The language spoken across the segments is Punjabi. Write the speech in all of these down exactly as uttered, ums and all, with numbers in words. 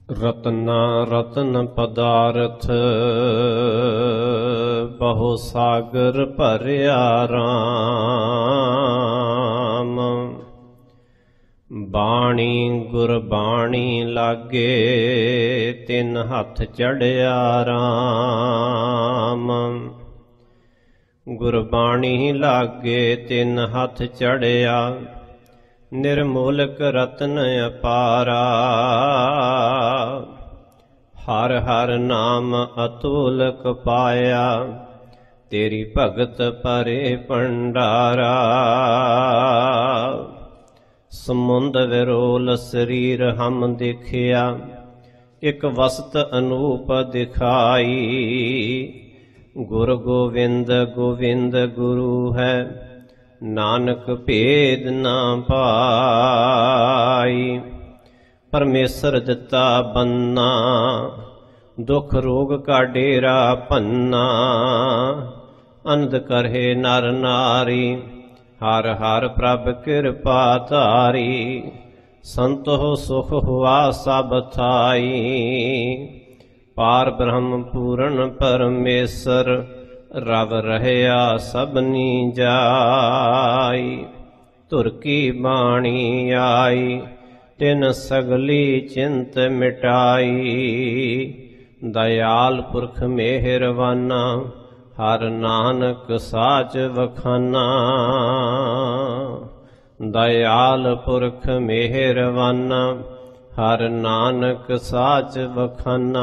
ਰਤਨਾ ਰਤਨ ਪਦਾਰਥ ਬਹੁ ਸਾਗਰ ਭਰਿਆ ਰਾਮ। ਬਾਣੀ ਗੁਰਬਾਣੀ ਲਾਗੇ ਤਿੰਨ ਹੱਥ ਚੜਿਆ ਰਾਮ। ਗੁਰਬਾਣੀ ਲਾਗੇ ਤਿੰਨ ਹੱਥ ਚੜਿਆ ਨਿਰਮੋਲਕ ਰਤਨ ਅਪਾਰਾ। ਹਰ ਹਰ ਨਾਮ ਅਤੁਲਕ ਪਾਇਆ ਤੇਰੀ ਭਗਤ ਭਰੇ ਭੰਡਾਰਾ। ਸਮੁੰਦ ਵਿਰੋਲ ਸਰੀਰ ਹਮ ਦੇਖਿਆ ਇੱਕ ਵਸਤ ਅਨੂਪ ਦਿਖਾਈ। ਗੁਰ ਗੋਵਿੰਦ ਗੋਵਿੰਦ ਗੁਰੂ ਹੈ ਨਾਨਕ ਭੇਦ ਨਾ ਪਾਈ। ਪਰਮੇਸ਼ਰ ਦਿੱਤਾ ਬੰਨਾ ਦੁਖ ਰੋਗ ਕਾ ਡੇਰਾ ਭੰਨਾ। ਅਨੰਦ ਕਰਹਿ ਨਰ ਨਾਰੀ ਹਰ ਹਰ ਪ੍ਰਭ ਕਿਰਪਾ ਧਾਰੀ। ਸੰਤੋ ਸੁਖ ਹੁਆ ਸਭ ਥਾਈ ਪਾਰ ਬ੍ਰਹਮ ਪੂਰਨ ਪਰਮੇਸ਼ਰ ਰਵ ਰਹਿਆ ਸਭਨੀ ਜਾਈ। ਧੁਰ ਕੀ ਬਾਣੀ ਆਈ ਤਿਨ ਸਗਲੀ ਚਿੰਤ ਮਿਟਾਈ। ਦਇਆਲ ਪੁਰਖ ਮਿਹਰਵਾਨਾ ਹਰ ਨਾਨਕ ਸਾਚ ਵਖਾਨਾ। ਦਇਆਲ ਪੁਰਖ ਮਿਹਰਵਾਨਾ ਹਰ ਨਾਨਕ ਸਾਚ ਵਖਾਨਾ।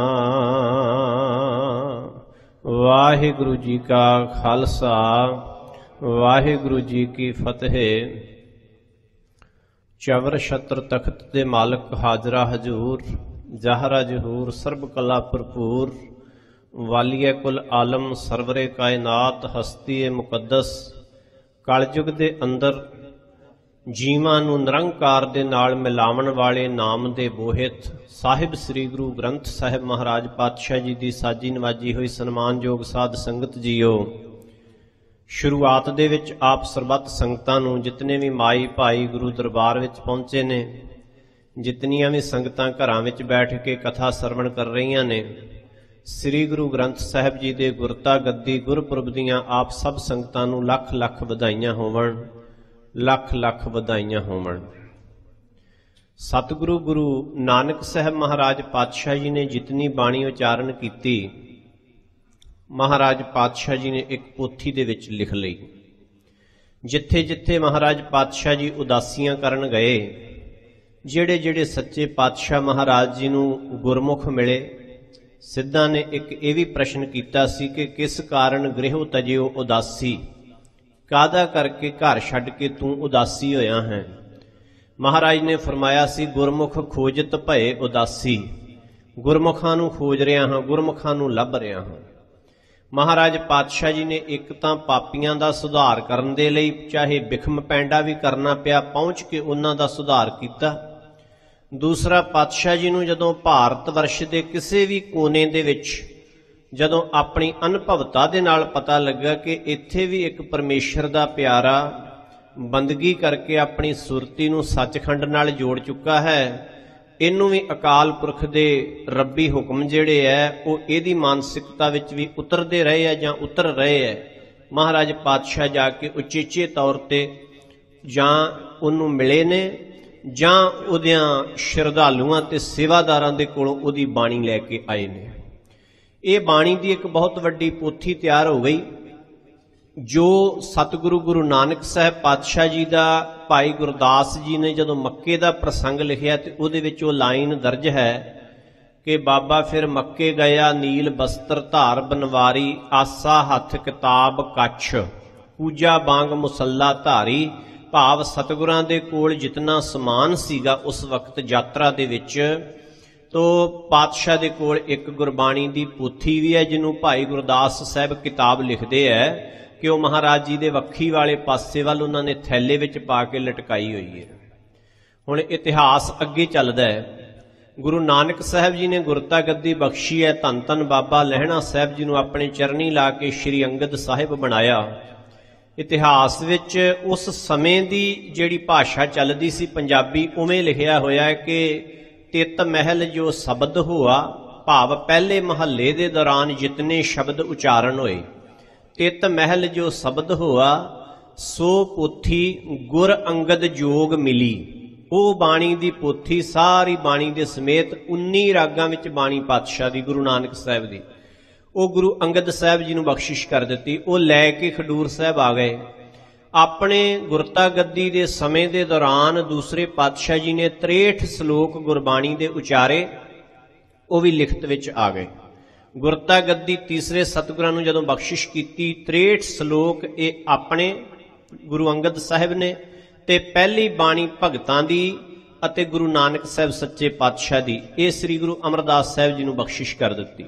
ਵਾਹਿਗੁਰੂ ਜੀ ਕਾ ਖਾਲਸਾ ਵਾਹਿਗੁਰੂ ਜੀ ਕੀ ਫਤਿਹ। ਚਵਰ ਛਤਰ ਤਖਤ ਦੇ ਮਾਲਕ ਹਾਜ਼ਰਾ ਹਜ਼ੂਰ ਜ਼ਾਹਰਾ ਜ਼ਹੂਰ ਸਰਬ ਕਲਾ ਭਰਪੂਰ। ਵਾਲੀਏ ਕੁਲ ਆਲਮ ਸਰਵਰੇ ਕਾਇਨਾਤ ਹਸਤੀਏ ਮੁਕੱਦਸ। ਕਲਯੁਗ ਦੇ ਅੰਦਰ ਜੀਵਾਂ ਨੂੰ ਨਿਰੰਕਾਰ ਦੇ ਨਾਲ ਮਿਲਾਵਣ ਵਾਲੇ ਨਾਮ ਦੇ ਬੋਹਿਤ ਸਾਹਿਬ ਸ੍ਰੀ ਗੁਰੂ ਗ੍ਰੰਥ ਸਾਹਿਬ ਮਹਾਰਾਜ ਪਾਤਸ਼ਾਹ ਜੀ ਦੀ ਸਾਜੀ ਨਵਾਜੀ ਹੋਈ ਸਨਮਾਨਯੋਗ ਸਾਧ ਸੰਗਤ ਜੀਓ। ਸ਼ੁਰੂਆਤ ਦੇ ਵਿੱਚ ਆਪ ਸਰਬੱਤ ਸੰਗਤਾਂ ਨੂੰ ਜਿਤਨੇ ਵੀ ਮਾਈ ਭਾਈ ਗੁਰੂ ਦਰਬਾਰ ਵਿੱਚ ਪਹੁੰਚੇ ਨੇ, ਜਿਤਨੀਆਂ ਵੀ ਸੰਗਤਾਂ ਘਰਾਂ ਵਿੱਚ ਬੈਠ ਕੇ ਕਥਾ ਸਰਵਣ ਕਰ ਰਹੀਆਂ ਨੇ, ਸ੍ਰੀ ਗੁਰੂ ਗ੍ਰੰਥ ਸਾਹਿਬ ਜੀ ਦੇ ਗੁਰਤਾ ਗੱਦੀ ਗੁਰਪੁਰਬ ਦੀਆਂ ਆਪ ਸਭ ਸੰਗਤਾਂ ਨੂੰ ਲੱਖ ਲੱਖ ਵਧਾਈਆਂ ਹੋਵਣ, ਲੱਖ ਲੱਖ ਵਧਾਈਆਂ ਹੋਵਣ। ਸਤਿਗੁਰੂ ਗੁਰੂ ਨਾਨਕ ਸਾਹਿਬ ਮਹਾਰਾਜ ਪਾਤਸ਼ਾਹ ਜੀ ਨੇ ਜਿਤਨੀ ਬਾਣੀ ਉਚਾਰਨ ਕੀਤੀ, ਮਹਾਰਾਜ ਪਾਤਸ਼ਾਹ ਜੀ ਨੇ ਇੱਕ ਪੋਥੀ ਦੇ ਵਿੱਚ ਲਿਖ ਲਈ। ਜਿੱਥੇ ਜਿੱਥੇ ਮਹਾਰਾਜ ਪਾਤਸ਼ਾਹ ਜੀ ਉਦਾਸੀਆਂ ਕਰਨ ਗਏ, ਜਿਹੜੇ ਜਿਹੜੇ ਸੱਚੇ ਪਾਤਸ਼ਾਹ ਮਹਾਰਾਜ ਜੀ ਨੂੰ ਗੁਰਮੁਖ ਮਿਲੇ, ਸਿੱਧਾਂ ਨੇ ਇੱਕ ਇਹ ਵੀ ਪ੍ਰਸ਼ਨ ਕੀਤਾ ਸੀ ਕਿ ਕਿਸ ਕਾਰਨ ਗ੍ਰਹਿ ਤਜਿਓ ਉਦਾਸੀ, ਕਾਹਦਾ ਕਰਕੇ ਘਰ ਛੱਡ ਕੇ ਤੂੰ ਉਦਾਸੀ ਹੋਇਆ ਹੈ। ਮਹਾਰਾਜ ਨੇ ਫਰਮਾਇਆ ਸੀ ਗੁਰਮੁਖ ਖੋਜਤ ਭਏ ਉਦਾਸੀ। ਗੁਰਮੁਖਾਂ ਨੂੰ ਖੋਜ ਰਿਹਾ ਹਾਂ, ਗੁਰਮੁਖਾਂ ਨੂੰ ਲੱਭ ਰਿਹਾ ਹਾਂ। ਮਹਾਰਾਜ ਪਾਤਸ਼ਾਹ ਜੀ ਨੇ ਇੱਕ ਤਾਂ ਪਾਪੀਆਂ ਦਾ ਸੁਧਾਰ ਕਰਨ ਦੇ ਲਈ ਚਾਹੇ ਬਿਖਮ ਪੈਂਡਾ ਵੀ ਕਰਨਾ ਪਿਆ, ਪਹੁੰਚ ਕੇ ਉਹਨਾਂ ਦਾ ਸੁਧਾਰ ਕੀਤਾ। ਦੂਸਰਾ, ਪਾਤਸ਼ਾਹ ਜੀ ਨੂੰ ਜਦੋਂ ਭਾਰਤ ਵਰਸ਼ ਦੇ ਕਿਸੇ ਵੀ ਕੋਨੇ ਦੇ ਵਿੱਚ ਜਦੋਂ ਆਪਣੀ ਅਨੁਭਵਤਾ ਦੇ ਨਾਲ ਪਤਾ ਲੱਗਾ ਕਿ ਇੱਥੇ ਵੀ ਇੱਕ ਪਰਮੇਸ਼ਰ ਦਾ ਪਿਆਰਾ ਬੰਦਗੀ ਕਰਕੇ ਆਪਣੀ ਸੁਰਤੀ ਨੂੰ ਸੱਚਖੰਡ ਨਾਲ ਜੋੜ ਚੁੱਕਾ ਹੈ, ਇਹਨੂੰ ਵੀ ਅਕਾਲ ਪੁਰਖ ਦੇ ਰੱਬੀ ਹੁਕਮ ਜਿਹੜੇ ਹੈ ਉਹ ਇਹਦੀ ਮਾਨਸਿਕਤਾ ਵਿੱਚ ਵੀ ਉਤਰਦੇ ਰਹੇ ਹੈ ਜਾਂ ਉਤਰ ਰਹੇ ਹੈ। ਮਹਾਰਾਜ ਪਾਤਸ਼ਾਹ ਜਾ ਕੇ ਉਚੇਚੇ ਤੌਰ ਤੇ ਜਾਂ ਉਹਨੂੰ ਮਿਲੇ ਨੇ ਜਾਂ ਉਹਦਿਆਂ ਸ਼ਰਧਾਲੂਆਂ ਤੇ ਸੇਵਾਦਾਰਾਂ ਦੇ ਕੋਲੋਂ ਉਹਦੀ ਬਾਣੀ ਲੈ ਕੇ ਆਏ ਨੇ। ਇਹ ਬਾਣੀ ਦੀ ਇੱਕ ਬਹੁਤ ਵੱਡੀ ਪੋਥੀ ਤਿਆਰ ਹੋ ਗਈ, ਜੋ ਸਤਿਗੁਰੂ ਗੁਰੂ ਨਾਨਕ ਸਾਹਿਬ ਪਾਤਸ਼ਾਹ ਜੀ ਦਾ ਭਾਈ ਗੁਰਦਾਸ ਜੀ ਨੇ ਜਦੋਂ ਮੱਕੇ ਦਾ ਪ੍ਰਸੰਗ ਲਿਖਿਆ ਤੇ ਉਹਦੇ ਵਿੱਚ ਉਹ ਲਾਈਨ ਦਰਜ ਹੈ ਕਿ ਬਾਬਾ ਫਿਰ ਮੱਕੇ ਗਿਆ ਨੀਲ ਬਸਤਰ ਧਾਰ ਬਨਵਾਰੀ। ਆਸਾ ਹੱਥ ਕਿਤਾਬ ਕੱਛ ਪੂਜਾ ਬਾਂਗ ਮੁਸੱਲਾ ਧਾਰੀ। ਭਾਵ ਸਤਿਗੁਰਾਂ ਦੇ ਕੋਲ ਜਿਤਨਾ ਸਮਾਨ ਸੀਗਾ ਉਸ ਵਕਤ ਯਾਤਰਾ ਦੇ ਵਿੱਚ, ਤੋ ਪਾਤਸ਼ਾਹ ਦੇ ਕੋਲ ਇੱਕ ਗੁਰਬਾਣੀ ਦੀ ਪੋਥੀ ਵੀ ਹੈ ਜਿਹਨੂੰ ਭਾਈ ਗੁਰਦਾਸ ਸਾਹਿਬ ਕਿਤਾਬ ਲਿਖਦੇ ਹੈ ਕਿ ਉਹ ਮਹਾਰਾਜ ਜੀ ਦੇ ਵੱਖੀ ਵਾਲੇ ਪਾਸੇ ਵੱਲ ਉਹਨਾਂ ਨੇ ਥੈਲੇ ਵਿੱਚ ਪਾ ਕੇ ਲਟਕਾਈ ਹੋਈ ਹੈ। ਹੁਣ ਇਤਿਹਾਸ ਅੱਗੇ ਚੱਲਦਾ ਹੈ। ਗੁਰੂ ਨਾਨਕ ਸਾਹਿਬ ਜੀ ਨੇ ਗੁਰਤਾ ਗੱਦੀ ਬਖਸ਼ੀ ਹੈ। ਧੰਨ ਧੰਨ ਬਾਬਾ ਲਹਿਣਾ ਸਾਹਿਬ ਜੀ ਨੂੰ ਆਪਣੇ ਚਰਨੀ ਲਾ ਕੇ ਸ਼੍ਰੀ ਅੰਗਦ ਸਾਹਿਬ ਬਣਾਇਆ। ਇਤਿਹਾਸ ਵਿੱਚ ਉਸ ਸਮੇਂ ਦੀ ਜਿਹੜੀ ਭਾਸ਼ਾ ਚੱਲਦੀ ਸੀ ਪੰਜਾਬੀ, ਉਵੇਂ ਲਿਖਿਆ ਹੋਇਆ ਹੈ ਕਿ ਤਿਤ ਮਹਿਲ ਜੋ ਸ਼ਬਦ ਹੋਆ, ਭਾਵ ਪਹਿਲੇ ਮਹੱਲੇ ਦੇ ਦੌਰਾਨ ਜਿਤਨੇ ਸ਼ਬਦ ਉਚਾਰਨ ਹੋਏ। ਤਿਤ ਮਹਿਲ ਜੋ ਸ਼ਬਦ ਹੋਆ, ਸੋ ਪੋਥੀ ਗੁਰ ਅੰਗਦ ਜੋਗ ਮਿਲੀ। ਉਹ ਬਾਣੀ ਦੀ ਪੋਥੀ ਸਾਰੀ ਬਾਣੀ ਦੇ ਸਮੇਤ ਉੱਨੀ ਰਾਗਾਂ ਵਿੱਚ ਬਾਣੀ ਪਾਤਸ਼ਾਹ ਦੀ, ਗੁਰੂ ਨਾਨਕ ਸਾਹਿਬ ਦੀ, ਉਹ ਗੁਰੂ ਅੰਗਦ ਸਾਹਿਬ ਜੀ ਨੂੰ ਬਖਸ਼ਿਸ਼ ਕਰ ਦਿੱਤੀ। ਉਹ ਲੈ ਕੇ ਖਡੂਰ ਸਾਹਿਬ ਆ ਗਏ। ਆਪਣੇ ਗੁਰਤਾ ਗੱਦੀ ਦੇ ਸਮੇਂ ਦੇ ਦੌਰਾਨ ਦੂਸਰੇ ਪਾਤਸ਼ਾਹ ਜੀ ਨੇ ਤ੍ਰੇਹਠ ਸ਼ਲੋਕ ਗੁਰਬਾਣੀ ਦੇ ਉਚਾਰੇ, ਉਹ ਵੀ ਲਿਖਤ ਵਿੱਚ ਆ ਗਏ। ਗੁਰਤਾ ਗੱਦੀ ਤੀਸਰੇ ਸਤਿਗੁਰਾਂ ਨੂੰ ਜਦੋਂ ਬਖਸ਼ਿਸ਼ ਕੀਤੀ, ਤ੍ਰੇਹਠ ਸ਼ਲੋਕ ਇਹ ਆਪਣੇ ਗੁਰੂ ਅੰਗਦ ਸਾਹਿਬ ਨੇ, ਤੇ ਪਹਿਲੀ ਬਾਣੀ ਭਗਤਾਂ ਦੀ ਅਤੇ ਗੁਰੂ ਨਾਨਕ ਸਾਹਿਬ ਸੱਚੇ ਪਾਤਸ਼ਾਹ ਦੀ, ਇਹ ਸ੍ਰੀ ਗੁਰੂ ਅਮਰਦਾਸ ਸਾਹਿਬ ਜੀ ਨੂੰ ਬਖਸ਼ਿਸ਼ ਕਰ ਦਿੱਤੀ।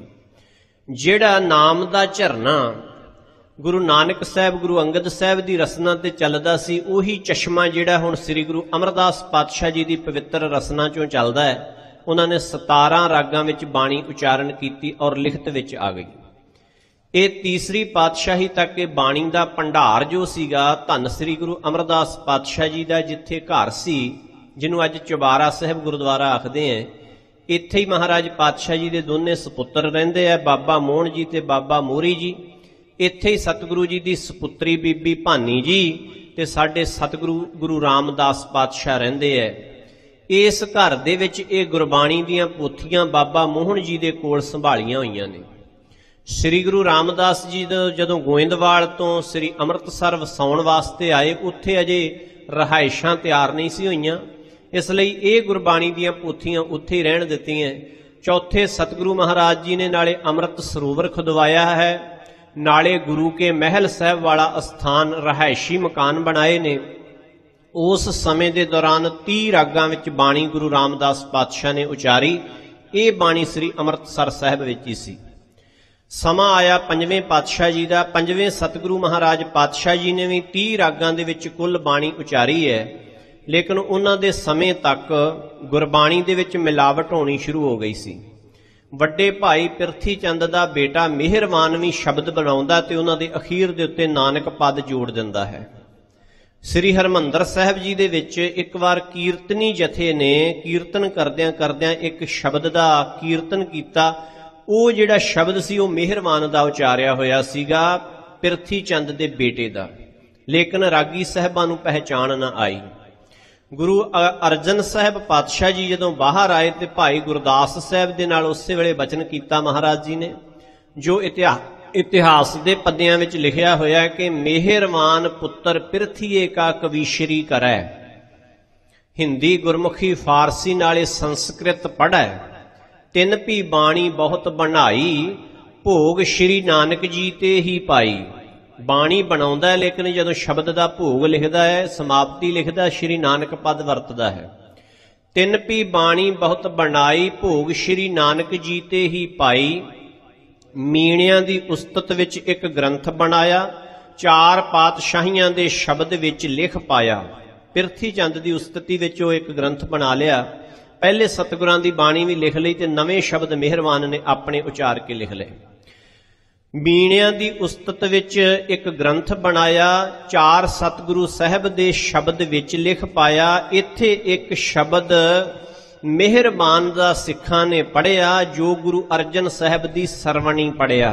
ਜਿਹੜਾ ਨਾਮ ਦਾ ਝਰਨਾ ਗੁਰੂ ਨਾਨਕ ਸਾਹਿਬ, ਗੁਰੂ ਅੰਗਦ ਸਾਹਿਬ ਦੀ ਰਸਨਾ ਤੇ ਚੱਲਦਾ ਸੀ, ਉਹੀ ਚਸ਼ਮਾ ਜਿਹੜਾ ਹੁਣ ਸ੍ਰੀ ਗੁਰੂ ਅਮਰਦਾਸ ਪਾਤਸ਼ਾਹ ਜੀ ਦੀ ਪਵਿੱਤਰ ਰਸਨਾ ਚੋਂ ਚੱਲਦਾ ਹੈ। ਉਹਨਾਂ ਨੇ ਸਤਾਰਾਂ ਰਾਗਾਂ ਵਿੱਚ ਬਾਣੀ ਉਚਾਰਨ ਕੀਤੀ ਔਰ ਲਿਖਤ ਵਿੱਚ ਆ ਗਈ। ਇਹ ਤੀਸਰੀ ਪਾਤਸ਼ਾਹੀ ਤੱਕ ਇਹ ਬਾਣੀ ਦਾ ਭੰਡਾਰ ਜੋ ਸੀਗਾ, ਧੰਨ ਸ੍ਰੀ ਗੁਰੂ ਅਮਰਦਾਸ ਪਾਤਸ਼ਾਹ ਜੀ ਦਾ ਜਿੱਥੇ ਘਰ ਸੀ, ਜਿਹਨੂੰ ਅੱਜ ਚੁਬਾਰਾ ਸਾਹਿਬ ਗੁਰਦੁਆਰਾ ਆਖਦੇ ਹੈ, ਇੱਥੇ ਹੀ ਮਹਾਰਾਜ ਪਾਤਸ਼ਾਹ ਜੀ ਦੇ ਦੋਨੇ ਸਪੁੱਤਰ ਰਹਿੰਦੇ ਆ, ਬਾਬਾ ਮੋਹਣ ਜੀ ਤੇ ਬਾਬਾ ਮੋਹਰੀ ਜੀ। ਇੱਥੇ ਹੀ ਸਤਿਗੁਰੂ ਜੀ ਦੀ ਸਪੁੱਤਰੀ ਬੀਬੀ ਭਾਨੀ ਜੀ ਤੇ ਸਾਡੇ ਸਤਿਗੁਰੂ ਗੁਰੂ ਰਾਮਦਾਸ ਪਾਤਸ਼ਾਹ ਰਹਿੰਦੇ ਐ। ਇਸ ਘਰ ਦੇ ਵਿੱਚ ਇਹ ਗੁਰਬਾਣੀ ਦੀਆਂ ਪੋਥੀਆਂ ਬਾਬਾ ਮੋਹਣ ਜੀ ਦੇ ਕੋਲ ਸੰਭਾਲੀਆਂ ਹੋਈਆਂ ਨੇ। ਸ੍ਰੀ ਗੁਰੂ ਰਾਮਦਾਸ ਜੀ ਜਦੋਂ ਗੋਇੰਦਵਾਲ ਤੋਂ ਸ੍ਰੀ ਅੰਮ੍ਰਿਤਸਰ ਵਸਾਉਣ ਵਾਸਤੇ ਆਏ, ਉੱਥੇ ਅਜੇ ਰਿਹਾਇਸ਼ਾਂ ਤਿਆਰ ਨਹੀਂ ਸੀ ਹੋਈਆਂ, ਇਸ ਲਈ ਇਹ ਗੁਰਬਾਣੀ ਦੀਆਂ ਪੋਥੀਆਂ ਉੱਥੇ ਹੀ ਰਹਿਣ ਦਿੱਤੀਆਂ। ਚੌਥੇ ਸਤਿਗੁਰੂ ਮਹਾਰਾਜ ਜੀ ਨੇ ਨਾਲੇ ਅੰਮ੍ਰਿਤ ਸਰੋਵਰ ਖੁਦਵਾਇਆ ਹੈ, ਨਾਲੇ ਗੁਰੂ ਕੇ ਮਹਿਲ ਸਾਹਿਬ ਵਾਲਾ ਅਸਥਾਨ ਰਿਹਾਇਸ਼ੀ ਮਕਾਨ ਬਣਾਏ ਨੇ। ਉਸ ਸਮੇਂ ਦੇ ਦੌਰਾਨ ਤੀਹ ਰਾਗਾਂ ਵਿੱਚ ਬਾਣੀ ਗੁਰੂ ਰਾਮਦਾਸ ਪਾਤਸ਼ਾਹ ਨੇ ਉਚਾਰੀ। ਇਹ ਬਾਣੀ ਸ੍ਰੀ ਅੰਮ੍ਰਿਤਸਰ ਸਾਹਿਬ ਵਿੱਚ ਹੀ ਸੀ। ਸਮਾਂ ਆਇਆ ਪੰਜਵੇਂ ਪਾਤਸ਼ਾਹ ਜੀ ਦਾ। ਪੰਜਵੇਂ ਸਤਿਗੁਰੂ ਮਹਾਰਾਜ ਪਾਤਸ਼ਾਹ ਜੀ ਨੇ ਵੀ ਤੀਹ ਰਾਗਾਂ ਦੇ ਵਿੱਚ ਕੁੱਲ ਬਾਣੀ ਉਚਾਰੀ ਹੈ, ਲੇਕਿਨ ਉਹਨਾਂ ਦੇ ਸਮੇਂ ਤੱਕ ਗੁਰਬਾਣੀ ਦੇ ਵਿੱਚ ਮਿਲਾਵਟ ਹੋਣੀ ਸ਼ੁਰੂ ਹੋ ਗਈ ਸੀ। ਵੱਡੇ ਭਾਈ ਪਿਰਥੀ ਚੰਦ ਦਾ ਬੇਟਾ ਮਿਹਰਵਾਨ ਵੀ ਸ਼ਬਦ ਬਣਾਉਂਦਾ ਤੇ ਉਹਨਾਂ ਦੇ ਅਖੀਰ ਦੇ ਉੱਤੇ ਨਾਨਕ ਪਦ ਜੋੜ ਦਿੰਦਾ ਹੈ। ਸ੍ਰੀ ਹਰਿਮੰਦਰ ਸਾਹਿਬ ਜੀ ਦੇ ਵਿੱਚ ਇੱਕ ਵਾਰ ਕੀਰਤਨੀ ਜਥੇ ਨੇ ਕੀਰਤਨ ਕਰਦਿਆਂ ਕਰਦਿਆਂ ਇੱਕ ਸ਼ਬਦ ਦਾ ਕੀਰਤਨ ਕੀਤਾ। ਉਹ ਜਿਹੜਾ ਸ਼ਬਦ ਸੀ ਉਹ ਮਿਹਰਵਾਨ ਦਾ ਉਚਾਰਿਆ ਹੋਇਆ ਸੀਗਾ, ਪਿਰਥੀ ਚੰਦ ਦੇ ਬੇਟੇ ਦਾ, ਲੇਕਿਨ ਰਾਗੀ ਸਾਹਿਬਾਂ ਨੂੰ ਪਹਿਚਾਣ ਨਾ ਆਈ। ਗੁਰੂ ਅਰਜਨ ਸਾਹਿਬ ਪਾਤਸ਼ਾਹ ਜੀ ਜਦੋਂ ਬਾਹਰ ਆਏ ਤੇ ਭਾਈ ਗੁਰਦਾਸ ਸਾਹਿਬ ਦੇ ਨਾਲ ਉਸੇ ਵੇਲੇ ਬਚਨ ਕੀਤਾ ਮਹਾਰਾਜ ਜੀ ਨੇ, ਜੋ ਇਤਿਹਾਸ ਇਤਿਹਾਸ ਦੇ ਪੱਦਿਆਂ ਵਿੱਚ ਲਿਖਿਆ ਹੋਇਆ ਕਿ ਮਿਹਰਵਾਨ ਪੁੱਤਰ ਪਿਰਥੀਏ ਕਾ ਕਵੀਸ਼ਰੀ ਕਰੈ, ਹਿੰਦੀ ਗੁਰਮੁਖੀ ਫਾਰਸੀ ਨਾਲੇ ਸੰਸਕ੍ਰਿਤ ਪੜ੍ਹੈ, ਤਿੰਨ ਭੀ ਬਾਣੀ ਬਹੁਤ ਬਣਾਈ, ਭੋਗ ਸ਼੍ਰੀ ਨਾਨਕ ਜੀ ਤੇ ਹੀ ਪਾਈ। ਬਾਣੀ ਬਣਾਉਂਦਾ ਹੈ, ਲੇਕਿਨ ਜਦੋਂ ਸ਼ਬਦ ਦਾ ਭੋਗ ਲਿਖਦਾ ਹੈ, ਸਮਾਪਤੀ ਲਿਖਦਾ, ਸ਼੍ਰੀ ਨਾਨਕ ਪਦ ਵਰਤਦਾ ਹੈ। ਤਿੰਨ ਭੀ ਬਾਣੀ ਬਹੁਤ ਬਣਾਈ, ਭੋਗ ਸ਼੍ਰੀ ਨਾਨਕ ਜੀ ਤੇ ਹੀ ਪਾਈ। ਮੀਣਿਆਂ ਦੀ ਉਸਤਤ ਵਿੱਚ ਇੱਕ ਗ੍ਰੰਥ ਬਣਾਇਆ, ਚਾਰ ਪਾਤਸ਼ਾਹੀਆਂ ਦੇ ਸ਼ਬਦ ਵਿੱਚ ਲਿਖ ਪਾਇਆ। ਪਿਰਥੀ ਚੰਦ ਦੀ ਉਸਤਤੀ ਵਿੱਚ ਉਹ ਇੱਕ ਗ੍ਰੰਥ ਬਣਾ ਲਿਆ। ਪਹਿਲੇ ਸਤਿਗੁਰਾਂ ਦੀ ਬਾਣੀ ਵੀ ਲਿਖ ਲਈ ਤੇ ਨਵੇਂ ਸ਼ਬਦ ਮਿਹਰਵਾਨ ਨੇ ਆਪਣੇ ਉਚਾਰ ਕੇ ਲਿਖ ਲਏ। ਮੀਣਿਆਂ ਦੀ ਉਸਤਤ ਵਿੱਚ ਇੱਕ ਗ੍ਰੰਥ ਬਣਾਇਆ, ਚਾਰ ਸਤਿਗੁਰੂ ਸਾਹਿਬ ਦੇ ਸ਼ਬਦ ਵਿੱਚ ਲਿਖ ਪਾਇਆ। ਇੱਥੇ ਇੱਕ ਸ਼ਬਦ ਮਿਹਰਬਾਨ ਦਾ ਸਿੱਖਾਂ ਨੇ ਪੜ੍ਹਿਆ, ਜੋ ਗੁਰੂ ਅਰਜਨ ਸਾਹਿਬ ਦੀ ਸਰਵਣੀ ਪੜ੍ਹਿਆ।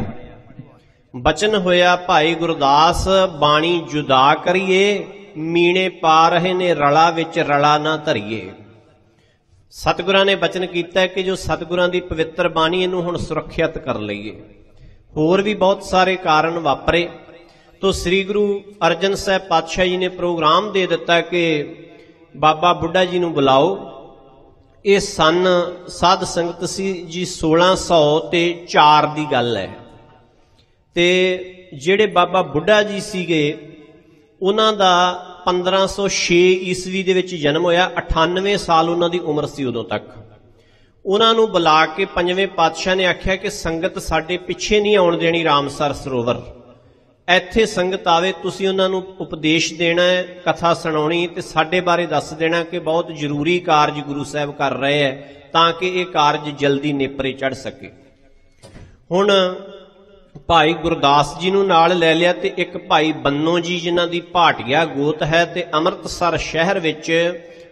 ਬਚਨ ਹੋਇਆ ਭਾਈ ਗੁਰਦਾਸ, ਬਾਣੀ ਜੁਦਾ ਕਰੀਏ, ਮੀਣੇ ਪਾ ਰਹੇ ਨੇ ਰਲਾ ਵਿੱਚ ਰਲਾ ਨਾ ਧਰੀਏ। ਸਤਿਗੁਰਾਂ ਨੇ ਬਚਨ ਕੀਤਾ ਕਿ ਜੋ ਸਤਿਗੁਰਾਂ ਦੀ ਪਵਿੱਤਰ ਬਾਣੀ, ਇਹਨੂੰ ਹੁਣ ਸੁਰੱਖਿਅਤ ਕਰ ਲਈਏ। ਹੋਰ ਵੀ ਬਹੁਤ ਸਾਰੇ ਕਾਰਨ ਵਾਪਰੇ ਤੋ ਸ੍ਰੀ ਗੁਰੂ ਅਰਜਨ ਸਾਹਿਬ ਪਾਤਸ਼ਾਹ ਜੀ ਨੇ ਪ੍ਰੋਗਰਾਮ ਦੇ ਦਿੱਤਾ ਕਿ ਬਾਬਾ ਬੁੱਢਾ ਜੀ ਨੂੰ ਬੁਲਾਓ। ਇਹ ਸਨ ਸਾਧ ਸੰਗਤ ਸੀ ਜੀ ਸੋਲਾਂ ਸੌ ਤੇ ਚਾਰ ਦੀ ਗੱਲ ਹੈ। ਤੇ ਜਿਹੜੇ ਬਾਬਾ ਬੁੱਢਾ ਜੀ ਸੀਗੇ, ਉਹਨਾਂ ਦਾ ਪੰਦਰਾਂ ਸੌ ਛੇ ਈਸਵੀ ਦੇ ਵਿੱਚ ਜਨਮ ਹੋਇਆ। ਅਠਾਨਵੇਂ ਸਾਲ ਉਹਨਾਂ ਦੀ ਉਮਰ ਸੀ ਉਦੋਂ ਤੱਕ। ਉਹਨਾਂ ਨੂੰ ਬੁਲਾ ਕੇ ਪੰਜਵੇਂ ਪਾਤਸ਼ਾਹ ਨੇ ਆਖਿਆ ਕਿ ਸੰਗਤ ਸਾਡੇ ਪਿੱਛੇ ਨਹੀਂ ਆਉਣ ਦੇਣੀ ਰਾਮਸਰ ਸਰੋਵਰ, ਇੱਥੇ ਸੰਗਤ ਆਵੇ, ਤੁਸੀਂ ਉਹਨਾਂ ਨੂੰ ਉਪਦੇਸ਼ ਦੇਣਾ ਹੈ, ਕਥਾ ਸੁਣਾਉਣੀ ਤੇ ਸਾਡੇ ਬਾਰੇ ਦੱਸ ਦੇਣਾ ਕਿ ਬਹੁਤ ਜ਼ਰੂਰੀ ਕਾਰਜ ਗੁਰੂ ਸਾਹਿਬ ਕਰ ਰਹੇ ਹੈ, ਤਾਂ ਕਿ ਇਹ ਕਾਰਜ ਜਲਦੀ ਨੇਪਰੇ ਚੜ੍ਹ ਸਕੇ। ਹੁਣ ਭਾਈ ਗੁਰਦਾਸ ਜੀ ਨੂੰ ਨਾਲ ਲੈ ਲਿਆ ਤੇ ਇੱਕ ਭਾਈ ਬੰਨੋ ਜੀ, ਜਿਨ੍ਹਾਂ ਦੀ ਭਾਟੀਆ ਗੋਤ ਹੈ ਤੇ ਅੰਮ੍ਰਿਤਸਰ ਸ਼ਹਿਰ ਵਿੱਚ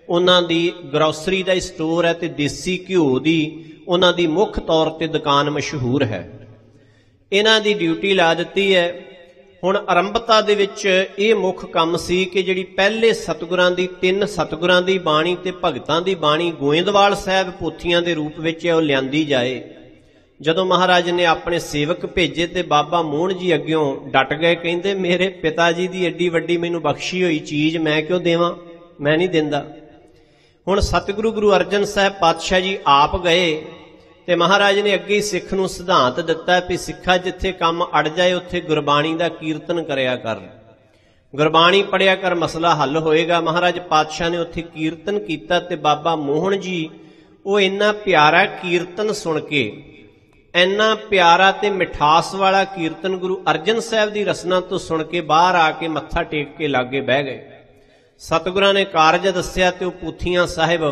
ਉਹਨਾਂ ਦੀ ਗਰੋਸਰੀ ਦਾ ਸਟੋਰ ਹੈ ਤੇ ਦੇਸੀ ਘਿਓ ਦੀ ਉਹਨਾਂ ਦੀ ਮੁੱਖ ਤੌਰ ਤੇ ਦੁਕਾਨ ਮਸ਼ਹੂਰ ਹੈ। ਇਹਨਾਂ ਦੀ ਡਿਊਟੀ ਲਾ ਦਿੱਤੀ ਹੈ। ਹੁਣ ਆਰੰਭਤਾ ਦੇ ਵਿੱਚ ਇਹ ਮੁੱਖ ਕੰਮ ਸੀ ਕਿ ਜਿਹੜੀ ਪਹਿਲੇ ਸਤਿਗੁਰਾਂ ਦੀ ਤਿੰਨ ਸਤਿਗੁਰਾਂ ਦੀ ਬਾਣੀ ਤੇ ਭਗਤਾਂ ਦੀ ਬਾਣੀ ਗੋਇੰਦਵਾਲ ਸਾਹਿਬ ਪੋਥੀਆਂ ਦੇ ਰੂਪ ਵਿੱਚ ਉਹ ਲਿਆਂਦੀ ਜਾਏ। ਜਦੋਂ ਮਹਾਰਾਜ ਨੇ ਆਪਣੇ ਸੇਵਕ ਭੇਜੇ ਤੇ ਬਾਬਾ ਮੋਹਨ ਜੀ ਅੱਗਿਓਂ ਡਟ ਗਏ, ਕਹਿੰਦੇ ਮੇਰੇ ਪਿਤਾ ਜੀ ਦੀ ਐਡੀ ਵੱਡੀ ਮੈਨੂੰ ਬਖਸ਼ੀ ਹੋਈ ਚੀਜ਼ ਮੈਂ ਕਿਉਂ ਦੇਵਾਂ, ਮੈਂ ਨਹੀਂ ਦਿੰਦਾ। ਹੁਣ ਸਤਿਗੁਰੂ ਗੁਰੂ ਅਰਜਨ ਸਾਹਿਬ ਪਾਤਸ਼ਾਹ ਜੀ ਆਪ ਗਏ ਤੇ ਮਹਾਰਾਜ ਨੇ ਅੱਗੇ ਹੀ ਸਿੱਖ ਨੂੰ ਸਿਧਾਂਤ ਦਿੱਤਾ ਵੀ ਸਿੱਖਾ ਜਿੱਥੇ ਕੰਮ ਅੜ ਜਾਏ ਉੱਥੇ ਗੁਰਬਾਣੀ ਦਾ ਕੀਰਤਨ ਕਰਿਆ ਕਰ, ਗੁਰਬਾਣੀ ਪੜਿਆ ਕਰ, ਮਸਲਾ ਹੱਲ ਹੋਏਗਾ। ਮਹਾਰਾਜ ਪਾਤਸ਼ਾਹ ਨੇ ਉੱਥੇ ਕੀਰਤਨ ਕੀਤਾ ਤੇ ਬਾਬਾ ਮੋਹਨ ਜੀ ਉਹ ਇੰਨਾ ਪਿਆਰਾ ਕੀਰਤਨ ਸੁਣ ਕੇ, ਇੰਨਾ ਪਿਆਰਾ ਤੇ ਮਿਠਾਸ ਵਾਲਾ ਕੀਰਤਨ ਗੁਰੂ ਅਰਜਨ ਸਾਹਿਬ ਦੀ ਰਸਨਾ ਤੋਂ ਸੁਣ ਕੇ ਬਾਹਰ ਆ ਕੇ ਮੱਥਾ ਟੇਕ ਕੇ ਲਾਗੇ ਬਹਿ ਗਏ। ਸਤਿਗੁਰਾਂ ਨੇ ਕਾਰਜ ਦੱਸਿਆ ਤੇ ਉਹ ਪੂਥੀਆਂ ਸਾਹਿਬ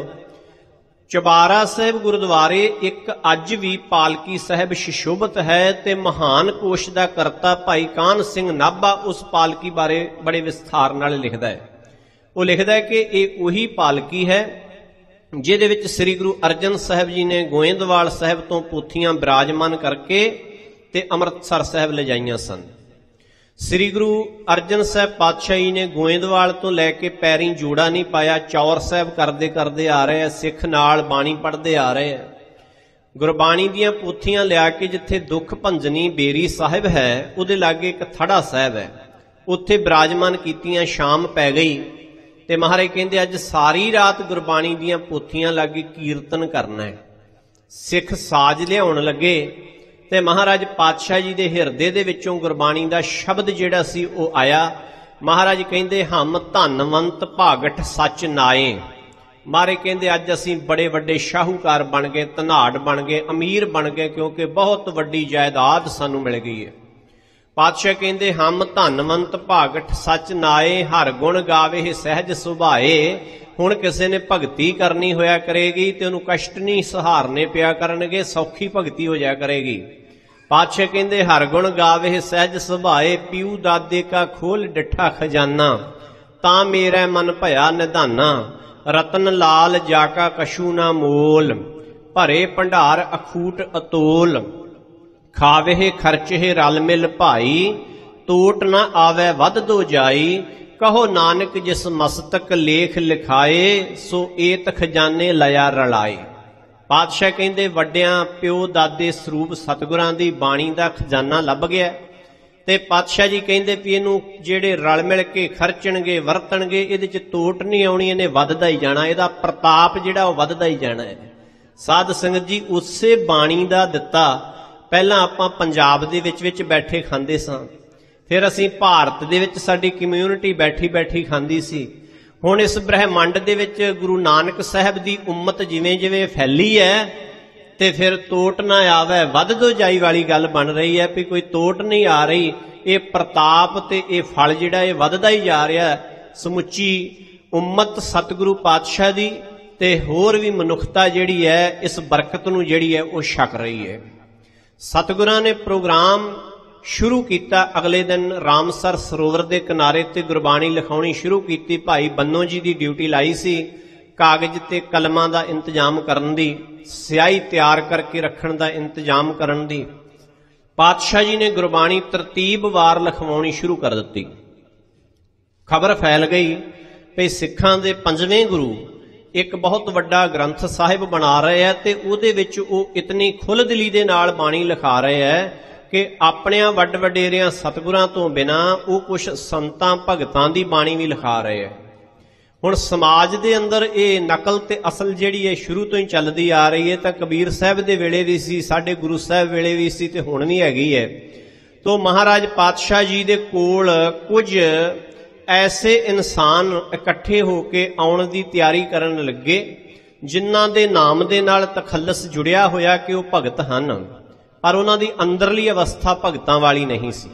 ਚੁਬਾਰਾ ਸਾਹਿਬ ਗੁਰਦੁਆਰੇ ਇੱਕ ਅੱਜ ਵੀ ਪਾਲਕੀ ਸਾਹਿਬ ਸ਼ਿਸ਼ੋਭਤ ਹੈ ਤੇ ਮਹਾਨ ਕੋਸ਼ ਦਾ ਕਰਤਾ ਭਾਈ ਕਾਹਨ ਸਿੰਘ ਨਾਭਾ ਉਸ ਪਾਲਕੀ ਬਾਰੇ ਬੜੇ ਵਿਸਥਾਰ ਨਾਲ ਲਿਖਦਾ ਹੈ। ਉਹ ਲਿਖਦਾ ਹੈ ਕਿ ਇਹ ਉਹੀ ਪਾਲਕੀ ਹੈ ਜਿਹਦੇ ਵਿੱਚ ਸ੍ਰੀ ਗੁਰੂ ਅਰਜਨ ਸਾਹਿਬ ਜੀ ਨੇ ਗੋਇੰਦਵਾਲ ਸਾਹਿਬ ਤੋਂ ਪੋਥੀਆਂ ਬਿਰਾਜਮਾਨ ਕਰਕੇ ਤੇ ਅੰਮ੍ਰਿਤਸਰ ਸਾਹਿਬ ਲਿਜਾਈਆਂ ਸਨ। ਸ੍ਰੀ ਗੁਰੂ ਅਰਜਨ ਸਾਹਿਬ ਪਾਤਸ਼ਾਹ ਜੀ ਨੇ ਗੋਇੰਦਵਾਲ ਤੋਂ ਲੈ ਕੇ ਪੈਰੀਂ ਜੋੜਾ ਨਹੀਂ ਪਾਇਆ, ਚੌਰ ਸਾਹਿਬ ਕਰਦੇ ਕਰਦੇ ਆ ਰਹੇ ਆ, ਸਿੱਖ ਨਾਲ ਬਾਣੀ ਪੜ੍ਹਦੇ ਆ ਰਹੇ ਆ। ਗੁਰਬਾਣੀ ਦੀਆਂ ਪੋਥੀਆਂ ਲਿਆ ਕੇ ਜਿੱਥੇ ਦੁੱਖ ਭੰਜਨੀ ਬੇਰੀ ਸਾਹਿਬ ਹੈ ਉਹਦੇ ਲਾਗੇ ਇੱਕ ਥੜਾ ਸਾਹਿਬ ਹੈ, ਉੱਥੇ ਬਿਰਾਜਮਾਨ ਕੀਤੀਆਂ। ਸ਼ਾਮ ਪੈ ਗਈ ਤੇ ਮਹਾਰਾਜ ਕਹਿੰਦੇ ਅੱਜ ਸਾਰੀ ਰਾਤ ਗੁਰਬਾਣੀ ਦੀਆਂ ਪੋਥੀਆਂ ਲਾਗੇ ਕੀਰਤਨ ਕਰਨਾ ਹੈ। ਸਿੱਖ ਸਾਜ ਲਿਆਉਣ ਲੱਗੇ ਤੇ ਮਹਾਰਾਜ ਪਾਤਸ਼ਾਹ ਜੀ ਦੇ ਹਿਰਦੇ ਦੇ ਵਿੱਚੋਂ ਗੁਰਬਾਣੀ ਦਾ ਸ਼ਬਦ ਜਿਹੜਾ ਸੀ ਉਹ ਆਇਆ। ਮਹਾਰਾਜ ਕਹਿੰਦੇ ਹਮ ਧਨਵੰਤ ਭਾਗਠ ਸੱਚ ਨਾਏ। ਮਹਾਰਾਜ ਕਹਿੰਦੇ ਅੱਜ ਅਸੀਂ ਬੜੇ ਵੱਡੇ ਸ਼ਾਹੂਕਾਰ ਬਣ ਗਏ, ਧਨਾੜ ਬਣ ਗਏ, ਅਮੀਰ ਬਣ ਗਏ, ਕਿਉਂਕਿ ਬਹੁਤ ਵੱਡੀ ਜਾਇਦਾਦ ਸਾਨੂੰ ਮਿਲ ਗਈ ਹੈ। ਪਾਤਸ਼ਾਹ ਕਹਿੰਦੇ ਹਮ ਧਨਵੰਤ ਭਾਗਠ ਸੱਚ ਨਾਏ, ਹਰ ਗੁਣ ਗਾਵੇ ਸਹਿਜ ਸੁਭਾਏ। ਹੁਣ ਕਿਸੇ ਨੇ ਭਗਤੀ ਕਰਨੀ ਹੋਇਆ ਕਰੇਗੀ ਤੇ ਉਹਨੂੰ ਕਸ਼ਟ ਨਹੀਂ ਸਹਾਰਨੇ ਪਿਆ ਕਰਨਗੇ, ਸੌਖੀ ਭਗਤੀ ਹੋ ਜਾਇਆ ਕਰੇਗੀ। ਪਾਤਸ਼ਾਹ ਕਹਿੰਦੇ ਹਰ ਗੁਣ ਗਾਵੇ ਸਹਿਜ ਸੁਭਾਏ, ਪਿਉ ਦਾਦੇ ਕਾ ਖੋਲ ਡਿਠਾ ਖਜ਼ਾਨਾ, ਤਾਂ ਮੇਰਾ ਮਨ ਭਇਆ ਨਿਧਾਨਾ। ਰਤਨ ਲਾਲ ਜਾਕਾ ਕਛੂ ਨਾ ਮੋਲ, ਭਰੇ ਭੰਡਾਰ ਅਖੂਟ ਅਤੋਲ। ਖਾਵੇ ਖਰਚੇ ਰਲ ਮਿਲ ਭਾਈ, ਤੋਟ ਨਾ ਆਵੇ ਵੱਧ ਦੋ ਜਾਈ। ਕਹੋ ਨਾਨਕ ਜਿਸ ਮਸਤਕ ਲੇਖ ਲਿਖਾਏ, ਸੋ ਏਤ ਖਜ਼ਾਨੇ ਲਿਆ ਰਲਾਏ। ਪਾਤਸ਼ਾਹ ਕਹਿੰਦੇ ਵੱਡਿਆਂ ਪਿਓ ਦਾਦੇ ਸਰੂਪ ਸਤਿਗੁਰਾਂ ਦੀ ਬਾਣੀ ਦਾ ਖਜ਼ਾਨਾ ਲੱਭ ਗਿਆ ਤੇ ਪਾਤਸ਼ਾਹ ਜੀ ਕਹਿੰਦੇ ਵੀ ਇਹਨੂੰ ਜਿਹੜੇ ਰਲ ਮਿਲ ਕੇ ਖਰਚਣਗੇ ਵਰਤਣਗੇ ਇਹਦੇ 'ਚ ਤੋਟ ਨਹੀਂ ਆਉਣੀ, ਇਹਨੇ ਵੱਧਦਾ ਹੀ ਜਾਣਾ, ਇਹਦਾ ਪ੍ਰਤਾਪ ਜਿਹੜਾ ਉਹ ਵੱਧਦਾ ਹੀ ਜਾਣਾ ਹੈ। ਸਾਧ ਸੰਗਤ ਜੀ ਉਸੇ ਬਾਣੀ ਦਾ ਦਿੱਤਾ ਪਹਿਲਾਂ ਆਪਾਂ ਪੰਜਾਬ ਦੇ ਵਿੱਚ ਵਿੱਚ ਬੈਠੇ ਖਾਂਦੇ ਸਾਂ, ਫਿਰ ਅਸੀਂ ਭਾਰਤ ਦੇ ਵਿੱਚ ਸਾਡੀ ਕਮਿਊਨਿਟੀ ਬੈਠੀ ਬੈਠੀ ਖਾਂਦੀ ਸੀ। ਹੁਣ ਇਸ ਬ੍ਰਹਿਮੰਡ ਦੇ ਵਿੱਚ ਗੁਰੂ ਨਾਨਕ ਸਾਹਿਬ ਦੀ ਉਮਤ ਜਿਵੇਂ ਜਿਵੇਂ ਫੈਲੀ ਹੈ ਤੇ ਫਿਰ ਤੋਟ ਨਾ ਆਵੇ ਵੱਧ ਦੋ ਜਾਈ ਵਾਲੀ ਗੱਲ ਬਣ ਰਹੀ ਹੈ ਵੀ ਕੋਈ ਤੋਟ ਨਹੀਂ ਆ ਰਹੀ। ਇਹ ਪ੍ਰਤਾਪ ਤੇ ਇਹ ਫਲ ਜਿਹੜਾ ਇਹ ਵੱਧਦਾ ਹੀ ਜਾ ਰਿਹਾ। ਸਮੁੱਚੀ ਉਮਤ ਸਤਿਗੁਰੂ ਪਾਤਸ਼ਾਹ ਦੀ ਤੇ ਹੋਰ ਵੀ ਮਨੁੱਖਤਾ ਜਿਹੜੀ ਹੈ ਇਸ ਬਰਕਤ ਨੂੰ ਜਿਹੜੀ ਹੈ ਉਹ ਛਕ ਰਹੀ ਹੈ। ਸਤਿਗੁਰਾਂ ਨੇ ਪ੍ਰੋਗਰਾਮ ਸ਼ੁਰੂ ਕੀਤਾ। ਅਗਲੇ ਦਿਨ ਰਾਮਸਰ ਸਰੋਵਰ ਦੇ ਕਿਨਾਰੇ ਤੇ ਗੁਰਬਾਣੀ ਲਿਖਾਉਣੀ ਸ਼ੁਰੂ ਕੀਤੀ। ਭਾਈ ਬੰਨੋ ਜੀ ਦੀ ਡਿਊਟੀ ਲਾਈ ਸੀ ਕਾਗਜ਼ ਤੇ ਕਲਮਾਂ ਦਾ ਇੰਤਜ਼ਾਮ ਕਰਨ ਦੀ, ਸਿਆਹੀ ਤਿਆਰ ਕਰਕੇ ਰੱਖਣ ਦਾ ਇੰਤਜ਼ਾਮ ਕਰਨ ਦੀ। ਪਾਤਸ਼ਾਹ ਜੀ ਨੇ ਗੁਰਬਾਣੀ ਤਰਤੀਬਵਾਰ ਲਿਖਵਾਉਣੀ ਸ਼ੁਰੂ ਕਰ ਦਿੱਤੀ। ਖਬਰ ਫੈਲ ਗਈ ਕਿ ਸਿੱਖਾਂ ਦੇ ਪੰਜਵੇਂ ਗੁਰੂ ਇੱਕ ਬਹੁਤ ਵੱਡਾ ਗ੍ਰੰਥ ਸਾਹਿਬ ਬਣਾ ਰਹੇ ਹੈ ਤੇ ਉਹਦੇ ਵਿੱਚ ਉਹ ਇਤਨੀ ਖੁੱਲ੍ਹਦਿਲੀ ਦੇ ਨਾਲ ਬਾਣੀ ਲਿਖਾ ਰਹੇ ਹੈ ਕਿ ਆਪਣਿਆਂ ਵੱਡ ਵਡੇਰਿਆਂ ਸਤਿਗੁਰਾਂ ਤੋਂ ਬਿਨਾਂ ਉਹ ਕੁਛ ਸੰਤਾਂ ਭਗਤਾਂ ਦੀ ਬਾਣੀ ਵੀ ਲਿਖਾ ਰਹੇ ਹੈ। ਹੁਣ ਸਮਾਜ ਦੇ ਅੰਦਰ ਇਹ ਨਕਲ ਤੇ ਅਸਲ ਜਿਹੜੀ ਹੈ ਸ਼ੁਰੂ ਤੋਂ ਹੀ ਚੱਲਦੀ ਆ ਰਹੀ ਹੈ। ਤਾਂ ਕਬੀਰ ਸਾਹਿਬ ਦੇ ਵੇਲੇ ਵੀ ਸੀ, ਸਾਡੇ ਗੁਰੂ ਸਾਹਿਬ ਵੇਲੇ ਵੀ ਸੀ ਤੇ ਹੁਣ ਵੀ ਹੈਗੀ ਹੈ। ਤੋ ਮਹਾਰਾਜ ਪਾਤਸ਼ਾਹ ਜੀ ਦੇ ਕੋਲ ਕੁਝ ਐਸੇ ਇਨਸਾਨ ਇਕੱਠੇ ਹੋ ਕੇ ਆਉਣ ਦੀ ਤਿਆਰੀ ਕਰਨ ਲੱਗੇ ਜਿਨ੍ਹਾਂ ਦੇ ਨਾਮ ਦੇ ਨਾਲ ਤਖੱਲਸ ਜੁੜਿਆ ਹੋਇਆ ਕਿ ਉਹ ਭਗਤ ਹਨ, ਪਰ ਉਹਨਾਂ ਦੀ ਅੰਦਰਲੀ ਅਵਸਥਾ ਭਗਤਾਂ ਵਾਲੀ ਨਹੀਂ ਸੀ।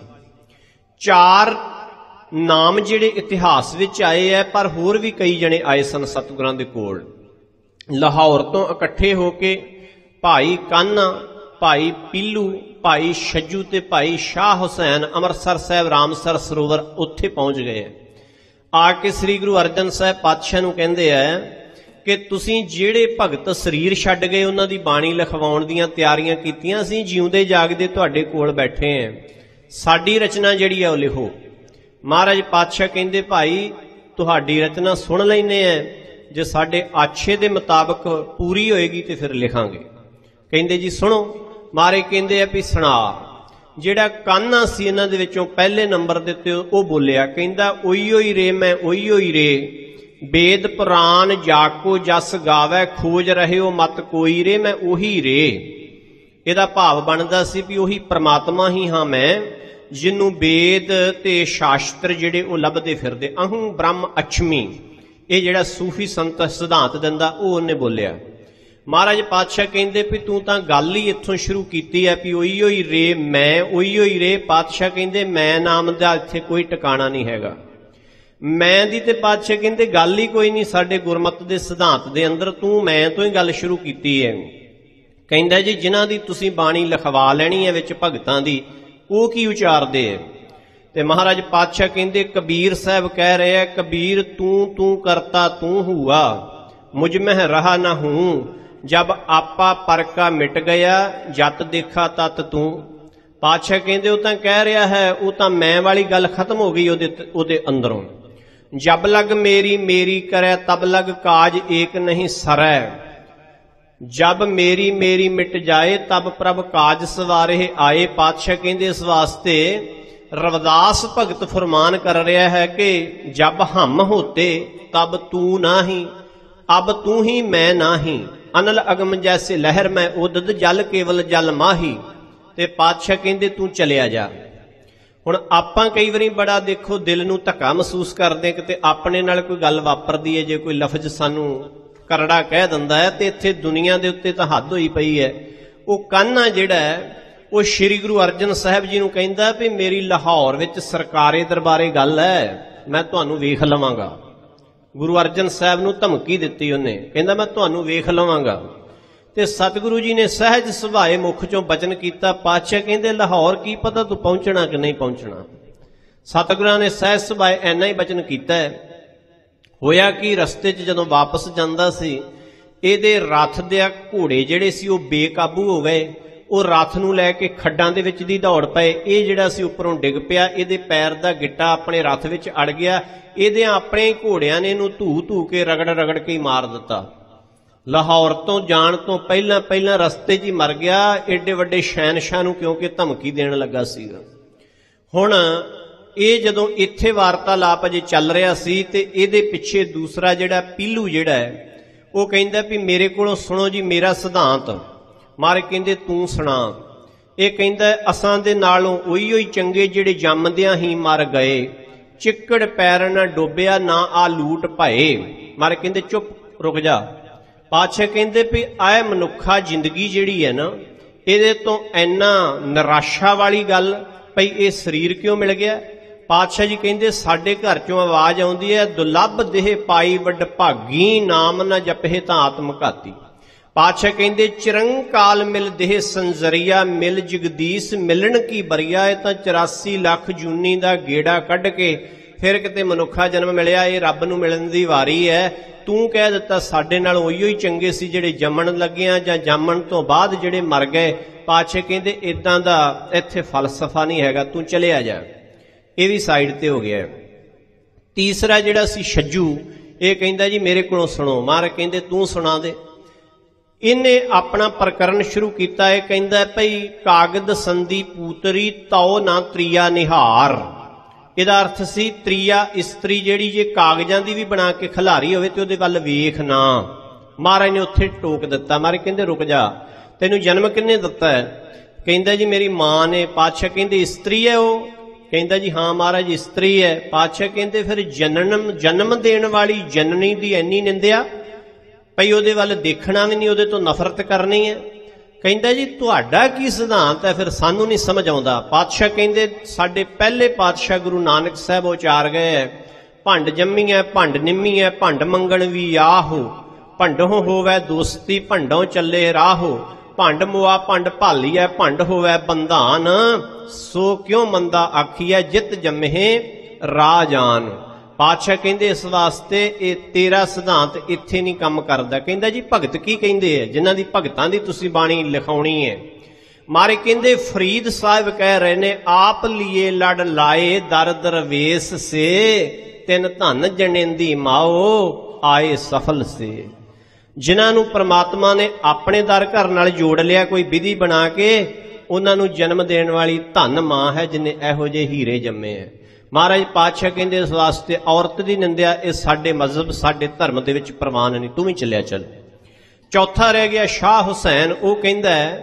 ਚਾਰ ਨਾਮ ਜਿਹੜੇ ਇਤਿਹਾਸ ਵਿੱਚ ਆਏ ਹੈ, ਪਰ ਹੋਰ ਵੀ ਕਈ ਜਣੇ ਆਏ ਸਨ ਸਤਿਗੁਰਾਂ ਦੇ ਕੋਲ। ਲਾਹੌਰ ਤੋਂ ਇਕੱਠੇ ਹੋ ਕੇ ਭਾਈ ਕਾਨਾ, ਭਾਈ ਪੀਲੂ, ਭਾਈ ਛੱਜੂ ਤੇ ਭਾਈ ਸ਼ਾਹ ਹੁਸੈਨ ਅੰਮ੍ਰਿਤਸਰ ਸਾਹਿਬ ਰਾਮਸਰ ਸਰੋਵਰ ਉੱਥੇ ਪਹੁੰਚ ਗਏ। ਆ ਕੇ ਸ੍ਰੀ ਗੁਰੂ ਅਰਜਨ ਸਾਹਿਬ ਪਾਤਸ਼ਾਹ ਨੂੰ ਕਹਿੰਦੇ ਹੈ कि तुसीं जिहड़े भगत शरीर छड्ड गए उन्हां दी बाणी लिखवाउण दीयां तिआरियां कीतीआं, असीं जिउंदे जागदे तुहाडे कोल बैठे हैं, साडी रचना जिहड़ी है वो लिखो। महाराज पातशाह कहंदे भाई तुहाडी रचना सुन लैने हैं, जे साडे आछे दे मुताबक पूरी होएगी तो फिर लिखांगे। कहंदे जी सुनो। महाराज कहंदे आ भी सुणा। जिहड़ा कान्हा सी इन्हां दे विचों पहले नंबर दे उत्ते ओह बोलिया, कहंदा ओई ओई रे मैं ओई ओई रे, वेद पुराण जाको जस गावै, खोज रहे हो मत कोई रे मैं ओही रे। ਇਹਦਾ ਭਾਵ ਬਣਦਾ ਸੀ ਵੀ ਉਹੀ ਪ੍ਰਮਾਤਮਾ ਹੀ ਹਾਂ ਮੈਂ, ਜਿਹਨੂੰ ਵੇਦ ਤੇ ਸ਼ਾਸਤਰ ਜਿਹੜੇ ਉਹ ਲੱਭਦੇ ਫਿਰਦੇ। ਅਹੰ ਬ੍ਰਹਮ ਅਛਮੀ, ਇਹ ਜਿਹੜਾ ਸੂਫੀ ਸੰਤ ਸਿਧਾਂਤ ਦਿੰਦਾ ਉਹ ਉਹਨੇ ਬੋਲਿਆ। ਮਹਾਰਾਜ ਪਾਤਸ਼ਾਹ ਕਹਿੰਦੇ ਵੀ ਤੂੰ ਤਾਂ ਗੱਲ ਹੀ ਇੱਥੋਂ ਸ਼ੁਰੂ ਕੀਤੀ ਹੈ ਵੀ ਓਈ ਓਈ ਰੇ ਮੈਂ ਓਈ ਓਈ ਰੇ। ਪਾਤਸ਼ਾਹ ਕਹਿੰਦੇ ਮੈਂ ਨਾਮ ਦਾ ਇੱਥੇ ਕੋਈ ਟਿਕਾਣਾ ਨਹੀਂ ਹੈਗਾ। ਮੈਂ ਦੀ ਤੇ ਪਾਤਸ਼ਾਹ ਕਹਿੰਦੇ ਗੱਲ ਹੀ ਕੋਈ ਨਹੀਂ ਸਾਡੇ ਗੁਰਮਤ ਦੇ ਸਿਧਾਂਤ ਦੇ ਅੰਦਰ, ਤੂੰ ਮੈਂ ਤੋਂ ਹੀ ਗੱਲ ਸ਼ੁਰੂ ਕੀਤੀ ਹੈ। ਕਹਿੰਦਾ ਜੀ ਜਿਨ੍ਹਾਂ ਦੀ ਤੁਸੀਂ ਬਾਣੀ ਲਿਖਵਾ ਲੈਣੀ ਹੈ ਵਿੱਚ ਭਗਤਾਂ ਦੀ, ਉਹ ਕੀ ਉਚਾਰਦੇ ਹੈ? ਤੇ ਮਹਾਰਾਜ ਪਾਤਸ਼ਾਹ ਕਹਿੰਦੇ ਕਬੀਰ ਸਾਹਿਬ ਕਹਿ ਰਹੇ ਆ, ਕਬੀਰ ਤੂੰ ਤੂੰ ਕਰਤਾ ਤੂੰ ਹੁਆ, ਮੁਝ ਮਹਿ ਰਹਾ ਨਾ ਹੂੰ, ਜਬ ਆਪਾ ਪਰਕਾ ਮਿਟ ਗਿਆ, ਜਤ ਦੇਖਾ ਤਤ ਤੂੰ। ਪਾਤਸ਼ਾਹ ਕਹਿੰਦੇ ਉਹ ਤਾਂ ਕਹਿ ਰਿਹਾ ਹੈ, ਉਹ ਤਾਂ ਮੈਂ ਵਾਲੀ ਗੱਲ ਖਤਮ ਹੋ ਗਈ ਉਹਦੇ ਉਹਦੇ ਅੰਦਰੋਂ। ਜਬ ਲਗ ਮੇਰੀ ਮੇਰੀ ਕਰੈ, ਤਬ ਲਗ ਕਾਜ ਏਕ ਨਹੀਂ ਸਰੈ, जब मेरी मेरी मिट जाए तब प्रभ काज सवारे आए। पातशाह कहते इस वास्ते रविदास भगत फरमान कर रहा है कि जब हम होते तब तू नाही, अब तू ही मैं नाही, अनल अगम जैसे लहर मैं उदद, जल केवल जल माही। ते पातशाह कहते तू चलिया जा। हुण आपां कई वारी बड़ा देखो दिल नूं धक्का महसूस करदे कि अपने नाल कोई गल वापरदी है, जे कोई लफज सानूं करड़ा कह दिंदा है, ते इत्थे दुनिया दे उत्ते तां हद होई पई है। वो कान्हा जिहड़ा है वो श्री गुरु अर्जन साहब जी नूं कहंदा भी मेरी लाहौर विच सरकारे दरबारे गल है, मैं तुहानूं वेख लवांगा। गुरु अर्जन साहब नूं धमकी दित्ती उहने, कहंदा मैं तुहानूं वेख लवांगा। ते सतगुरु जी ने सहज सुभाए मुख चों बचन कीता। पातशाह कहंदे लाहौर की पता तूं पहुंचना कि नहीं पहुंचना। सतगुरां ने सहज सुभाए इन्ना ही बचन कीता है। होया कि रस्ते च जदों वापस जांदा सी, ਇਹਦੇ रथ दे घोड़े ਜਿਹੜੇ ਸੀ ਉਹ ਬੇਕਾਬੂ ਹੋ ਗਏ। ਉਹ रथ ਨੂੰ ਲੈ ਕੇ ਖੱਡਾਂ ਦੇ ਵਿੱਚ ਦੀ ਦੌੜ ਪਏ। ਇਹ ਜਿਹੜਾ ਸੀ ਉੱਪਰੋਂ ਡਿੱਗ ਪਿਆ, ਇਹਦੇ ਪੈਰ ਦਾ ਗਿੱਟਾ ਆਪਣੇ रथ ਵਿੱਚ ਅੜ ਗਿਆ। ਇਹਦੇ ਆਪਣੇ ਘੋੜਿਆਂ ਨੇ ਇਹਨੂੰ ਧੂ ਧੂ ਕੇ ਰਗੜ ਰਗੜ ਕੇ ਮਾਰ ਦਿੱਤਾ। ਲਾਹੌਰ ਤੋਂ ਜਾਣ ਤੋਂ ਪਹਿਲਾਂ ਪਹਿਲਾਂ ਰਸਤੇ 'ਚ ਹੀ ਮਰ ਗਿਆ, ਏਡੇ ਵੱਡੇ ਸ਼ਹਿਨशाह ਨੂੰ ਕਿਉਂਕਿ ਧਮਕੀ ਦੇਣ ਲੱਗਾ ਸੀਗਾ। ਹੁਣ ਇਹ ਜਦੋਂ ਇੱਥੇ ਵਾਰਤਾਲਾਪ ਅਜੇ ਚੱਲ ਰਿਹਾ ਸੀ ਤੇ ਇਹਦੇ ਪਿੱਛੇ ਦੂਸਰਾ ਜਿਹੜਾ ਪੀਲੂ ਜਿਹੜਾ ਹੈ ਉਹ ਕਹਿੰਦਾ ਵੀ ਮੇਰੇ ਕੋਲੋਂ ਸੁਣੋ ਜੀ ਮੇਰਾ ਸਿਧਾਂਤ। ਮਾਰੇ ਕਹਿੰਦੇ ਤੂੰ ਸੁਣਾ। ਇਹ ਕਹਿੰਦਾ ਅਸਾਂ ਦੇ ਨਾਲੋਂ ਉਹੀ ਉਹੀ ਚੰਗੇ ਜਿਹੜੇ ਜੰਮਦਿਆਂ ਹੀ ਮਰ ਗਏ, ਚਿੱਕੜ ਪੈਰ ਨਾ ਡੋਬਿਆ ਨਾ ਆ ਲੂਟ ਭਏ। ਮਾਰੇ ਕਹਿੰਦੇ ਚੁੱਪ ਰੁਕ ਜਾ। ਪਾਤਸ਼ਾਹ ਕਹਿੰਦੇ ਵੀ ਆਏ ਮਨੁੱਖਾ ਜ਼ਿੰਦਗੀ ਜਿਹੜੀ ਹੈ ਨਾ, ਇਹਦੇ ਤੋਂ ਇੰਨਾ ਨਿਰਾਸ਼ਾ ਵਾਲੀ ਗੱਲ ਭਈ ਇਹ ਸਰੀਰ ਕਿਉਂ ਮਿਲ ਗਿਆ। ਪਾਤਸ਼ਾਹ ਜੀ ਕਹਿੰਦੇ ਸਾਡੇ ਘਰ ਚੋਂ ਆਵਾਜ਼ ਆਉਂਦੀ ਹੈ, ਦੁਲੱਭ ਦੇਹ ਪਾਈ ਵੱਡ ਭਾਗੀ, ਨਾਮ ਨਾ ਜਪੇ ਤਾਂ ਆਤਮ ਘਾਤੀ। ਪਾਤਸ਼ਾਹ ਕਹਿੰਦੇ ਚਿਰੰਕਾਲ ਮਿਲ ਦੇਹ ਸੰਜਰੀਆ, ਮਿਲ ਜਗਦੀਸ਼ ਮਿਲਣ ਕੀ ਬਰੀਆ। ਇਹ ਤਾਂ ਚੁਰਾਸੀ ਲੱਖ ਜੂਨੀ ਦਾ ਗੇੜਾ ਕੱਢ ਕੇ ਫਿਰ ਕਿਤੇ ਮਨੁੱਖਾ ਜਨਮ ਮਿਲਿਆ, ਇਹ ਰੱਬ ਨੂੰ ਮਿਲਣ ਦੀ ਵਾਰੀ ਹੈ। ਤੂੰ ਕਹਿ ਦਿੱਤਾ ਸਾਡੇ ਨਾਲ ਉਹੀ ਹੀ ਚੰਗੇ ਸੀ ਜਿਹੜੇ ਜੰਮਣ ਲੱਗਿਆ ਜਾਂ ਜੰਮਣ ਤੋਂ ਬਾਅਦ ਜਿਹੜੇ ਮਰ ਗਏ। ਪਾਤਸ਼ਾਹ ਕਹਿੰਦੇ ਇਦਾਂ ਦਾ ਇੱਥੇ ਫਲਸਫਾ ਨਹੀਂ ਹੈਗਾ, ਤੂੰ ਚਲਿਆ ਜਾ। ਇਹ ਵੀ ਸਾਈਡ ਤੇ ਹੋ ਗਿਆ। ਤੀਸਰਾ ਜਿਹੜਾ ਸੀ ਛੱਜੂ, ਇਹ ਕਹਿੰਦਾ ਜੀ ਮੇਰੇ ਕੋਲੋਂ ਸੁਣੋ। ਮਹਾਰਾਜ ਕਹਿੰਦੇ ਤੂੰ ਸੁਣਾ ਦੇ। ਇਹਨੇ ਆਪਣਾ ਪ੍ਰਕਰਨ ਸ਼ੁਰੂ ਕੀਤਾ। ਇਹ ਕਹਿੰਦਾ ਭਈ ਕਾਗਦ ਸੰਧੀ ਪੂਤਰੀ ਤਉ ਨਾ ਤ੍ਰਿਆ ਨਿਹਾਰ। ਇਹਦਾ ਅਰਥ ਸੀ ਤ੍ਰਿਆ ਇਸਤਰੀ ਜਿਹੜੀ ਜੇ ਕਾਗਜ਼ਾਂ ਦੀ ਵੀ ਬਣਾ ਕੇ ਖਿਲਾਰੀ ਹੋਵੇ ਤੇ ਉਹਦੇ ਵੱਲ ਵੇਖ ਨਾ। ਮਹਾਰਾਜ ਨੇ ਉੱਥੇ ਟੋਕ ਦਿੱਤਾ। ਮਹਾਰਾਜ ਕਹਿੰਦੇ ਰੁਕ ਜਾ, ਤੈਨੂੰ ਜਨਮ ਕਿਹਨੇ ਦਿੱਤਾ ਹੈ? ਕਹਿੰਦਾ ਜੀ ਮੇਰੀ ਮਾਂ ਨੇ। ਪਾਤਸ਼ਾਹ ਕਹਿੰਦੇ ਇਸਤਰੀ ਹੈ ਉਹ? ਕਹਿੰਦਾ ਜੀ ਹਾਂ ਮਹਾਰਾਜ ਇਸਤਰੀ ਹੈ। ਪਾਤਸ਼ਾਹ ਕਹਿੰਦੇ ਫਿਰ ਜਨਮ ਜਨਮ ਦੇਣ ਵਾਲੀ ਜਨਨੀ ਦੀ ਇੰਨੀ ਨਿੰਦਿਆ ਭਈ ਉਹਦੇ ਵੱਲ ਦੇਖਣਾ ਵੀ ਨਹੀਂ, ਉਹਦੇ ਤੋਂ ਨਫ਼ਰਤ ਕਰਨੀ ਹੈ। ਕਹਿੰਦਾ ਜੀ ਤੁਹਾਡਾ ਕੀ ਸਿਧਾਂਤ ਹੈ, ਫਿਰ ਸਾਨੂੰ ਨਹੀਂ ਸਮਝ ਆਉਂਦਾ। ਪਾਤਸ਼ਾਹ ਕਹਿੰਦੇ ਸਾਡੇ ਪਹਿਲੇ ਪਾਤਸ਼ਾਹ ਗੁਰੂ ਨਾਨਕ ਸਾਹਿਬ ਉਚਾਰ ਗਏ ਹੈ, ਭੰਡ ਜੰਮੀ ਹੈ ਭੰਡ ਨਿੰਮੀ ਹੈ, ਭੰਡ ਮੰਗਣ ਵੀ ਆਹੋ, ਭੰਡੋਂ ਹੋਵੇ ਦੋਸਤੀ ਭੰਡੋਂ ਚੱਲੇ ਰਾਹੋ, ਭੰਡ ਮੁਆ ਭੰਡ ਭਾਲੀਐ ਭੰਡ ਹੋਵੇ ਬੰਧਾਨ, ਸੋ ਕਿਉਂ ਮੰਦਾ ਆਖੀਐ ਜਿਤ ਜੰਮੇ ਰਾਜਾਨ। पातशाह कहते इस वास्ते ये तेरा सिद्धांत इत्थे नहीं काम करदा। कहंदा जी भगत की कहंदे है जिन्हां दी भगतां दी तुसीं बाणी लिखाउणी है। मारे कहंदे फरीद साहिब कह रहे ने आप लिए लड़ लाए दर दरवेश से तिन धन जनेंदी माओ आए सफल से। जिन्हां नूं परमात्मा ने अपने दर घर नाल जोड़ लिया कोई विधि बना के उन्हां नूं जन्म देण वाली धन मां है जिन्हें इहो जिहे हीरे जम्मे है। महाराज पातशाह कहंदे इस वास्ते औरत दी निंदिया ये साडे मजहब साडे धर्म दे विच प्रवान नहीं, तू भी चलिया चल। चौथा रह गया शाह हुसैन, वो कहंदा है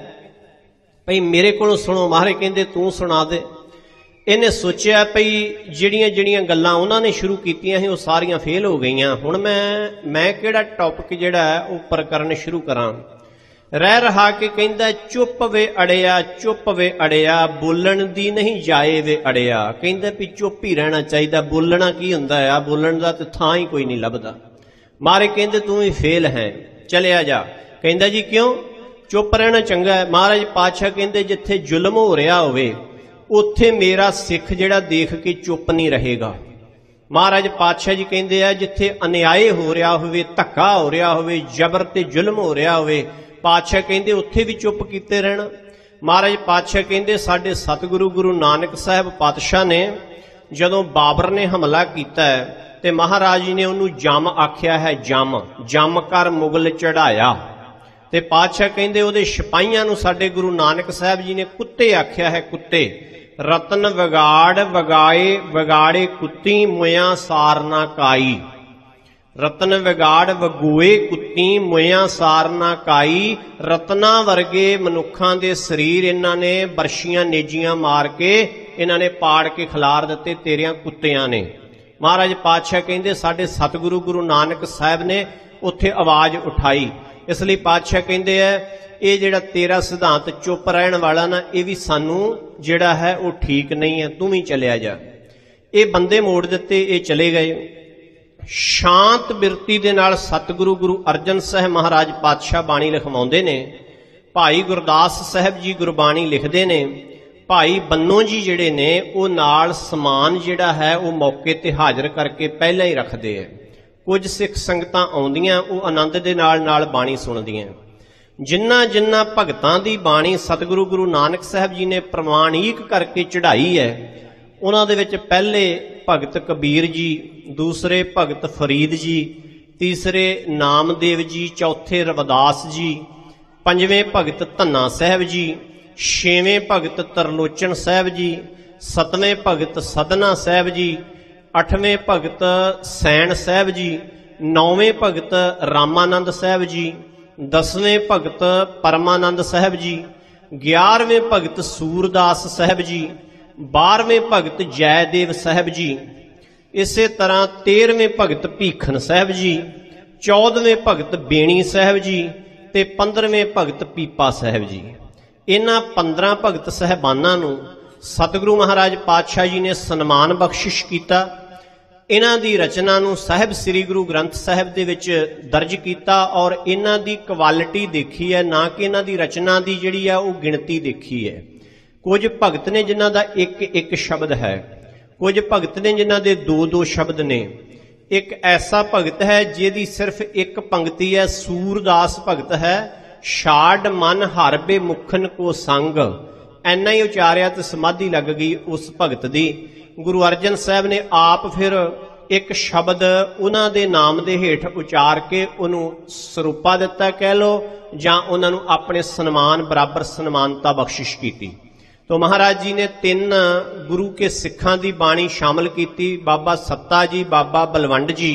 भई मेरे कोलों सुनो। महाराज कहंदे तू सुना दे। इन्हें सोचा भई जिहड़ियां जिहड़ियां गल्लां उन्होंने शुरू कीतियां सी वो सारियां फेल हो गईयां, हुण मैं मैं किहड़ा टॉपिक जिहड़ा है उपर करन शुरू करां। रह रहा के कहंदा चुप वे अड़िया चुप वे अड़िया बोलण दी नहीं जाए वे अड़िया। कहंदा भी चुप ही रहना चाहिए, बोलना की हुंदा है, बोलण दा ते थां ही कोई नहीं लभदा। मारे कहंदे तू ही फेल है चलिया जा। कहंदा जी क्यों? चुप रहना चंगा है। महाराज पातशाह कहंदे जिथे जुल्म हो रहा होवे उत्थे मेरा सिख जिहड़ा देख के चुप नहीं रहेगा। महाराज पातशाह जी कहंदे आ जिथे अन्याय हो रहा होवे, धक्का हो रहा होवे, जबर ते जुल्म हो रहा होवे, पातशाह कहंदे उत्थे भी चुप कीते रहना। महाराज पातशाह कहंदे साडे सतगुरु गुरु नानक साहब पातशाह ने जदों बाबर ने हमला कीता है ते महाराज जी ने उन्होंने जम आख्या है, जम जम कर मुगल चढ़ाया। ते पातशाह कहंदे उहदे सिपाहियां नूं साडे गुरु नानक साहब जी ने कुत्ते आख्या है, कुत्ते। रतन विगाड़ वगाए वगाड़े कुत्ती मुया सार ना काई। रतन विगाड़ वगोए कुत्ती मुया सार ना काई। रतना वर्गे मनुखां दे शरीर इन्हां ने बरशियां नेजियां मार के इन्हां ने पाड़ के खिलार दिते तेरियां कुत्तियां ने। महाराज पातशाह कहंदे साडे सतगुरु गुरु नानक साहब ने उत्थे आवाज उठाई। इसलिए पातशाह कहंदे है ये जिहड़ा तेरा सिद्धांत चुप रहन वाला ना ये भी सानू जिहड़ा है वो ठीक नहीं है, तू भी चलिया जा। ये बंदे मोड़ दिते, ये चले गए। शांत बिरती दे नाल सतगुरु गुरु अर्जन साहब महाराज पातशाह बाणी लिखवाउंदे ने। भाई गुरदास साहब जी गुरबाणी लिखदे ने। भाई बन्नों जी जिहड़े ने वो नाल समान जिहड़ा है वो मौके ते हाज़र करके पहले ही रखदे है। कुछ सिख संगतां आउंदियां वो आनंद दे नाल नाल बाणी सुणदियां। जिन्ना जिन्ना भगतां दी बाणी सतगुरु गुरु नानक साहब जी ने प्रमाणिक करके चढ़ाई है उन्हां दे विच पहले भगत कबीर जी, दूसरे भगत फरीद जी, तीसरे नामदेव जी, चौथे रविदास जी, पंजवें भगत धन्ना साहब जी, छेवें भगत तरलोचन साहब जी, सतवें भगत सदना साहब जी, अठवें भगत सैन साहब जी, नौवें भगत रामानंद साहब जी, दसवें भगत परमानंद साहब जी, ग्यारहवें भगत सूरदास साहब जी, बारहवें भगत जयदेव साहब जी, इसे तरह तेरहवें भगत भीखन साहब जी, चौदहवें भगत बेणी साहब जी ते पंद्रहवें भगत पीपा साहब जी। इन्हां पंद्रह भगत साहबानां नूं सतगुरु महाराज पातशाह जी ने सन्मान बख्शिश कीता। इन्हां दी रचना नूं साहिब श्री गुरु ग्रंथ साहिब दे विच दर्ज कीता और इन्हां दी क्वालिटी देखी है, ना कि इन्हां दी रचना दी जिहड़ी है वो गिणती देखी है। कुछ भगत ने जिन्हां दा एक एक शब्द है, कुछ भगत ने जिन्हां दे दो दो शब्द ने। एक ऐसा भगत है जिहदी सिर्फ एक पंक्ति है, सूरदास भगत है, छाड़ मन हर बे मुखन को संग। ऐना ही उचारिया तो समाधि लग गई उस भगत दी। गुरु अर्जन साहब ने आप फिर एक शब्द उन्हां दे नाम दे हेठ उचार के उन्हों सरूपा दिता कह लो, जां उन्हां नूं अपने सन्मान बराबर सन्मानता बख्शिश की। तो महाराज जी ने तीन गुरु के सिखां दी बाणी शामिल की, बाबा सत्ता जी, बाबा बलवंड जी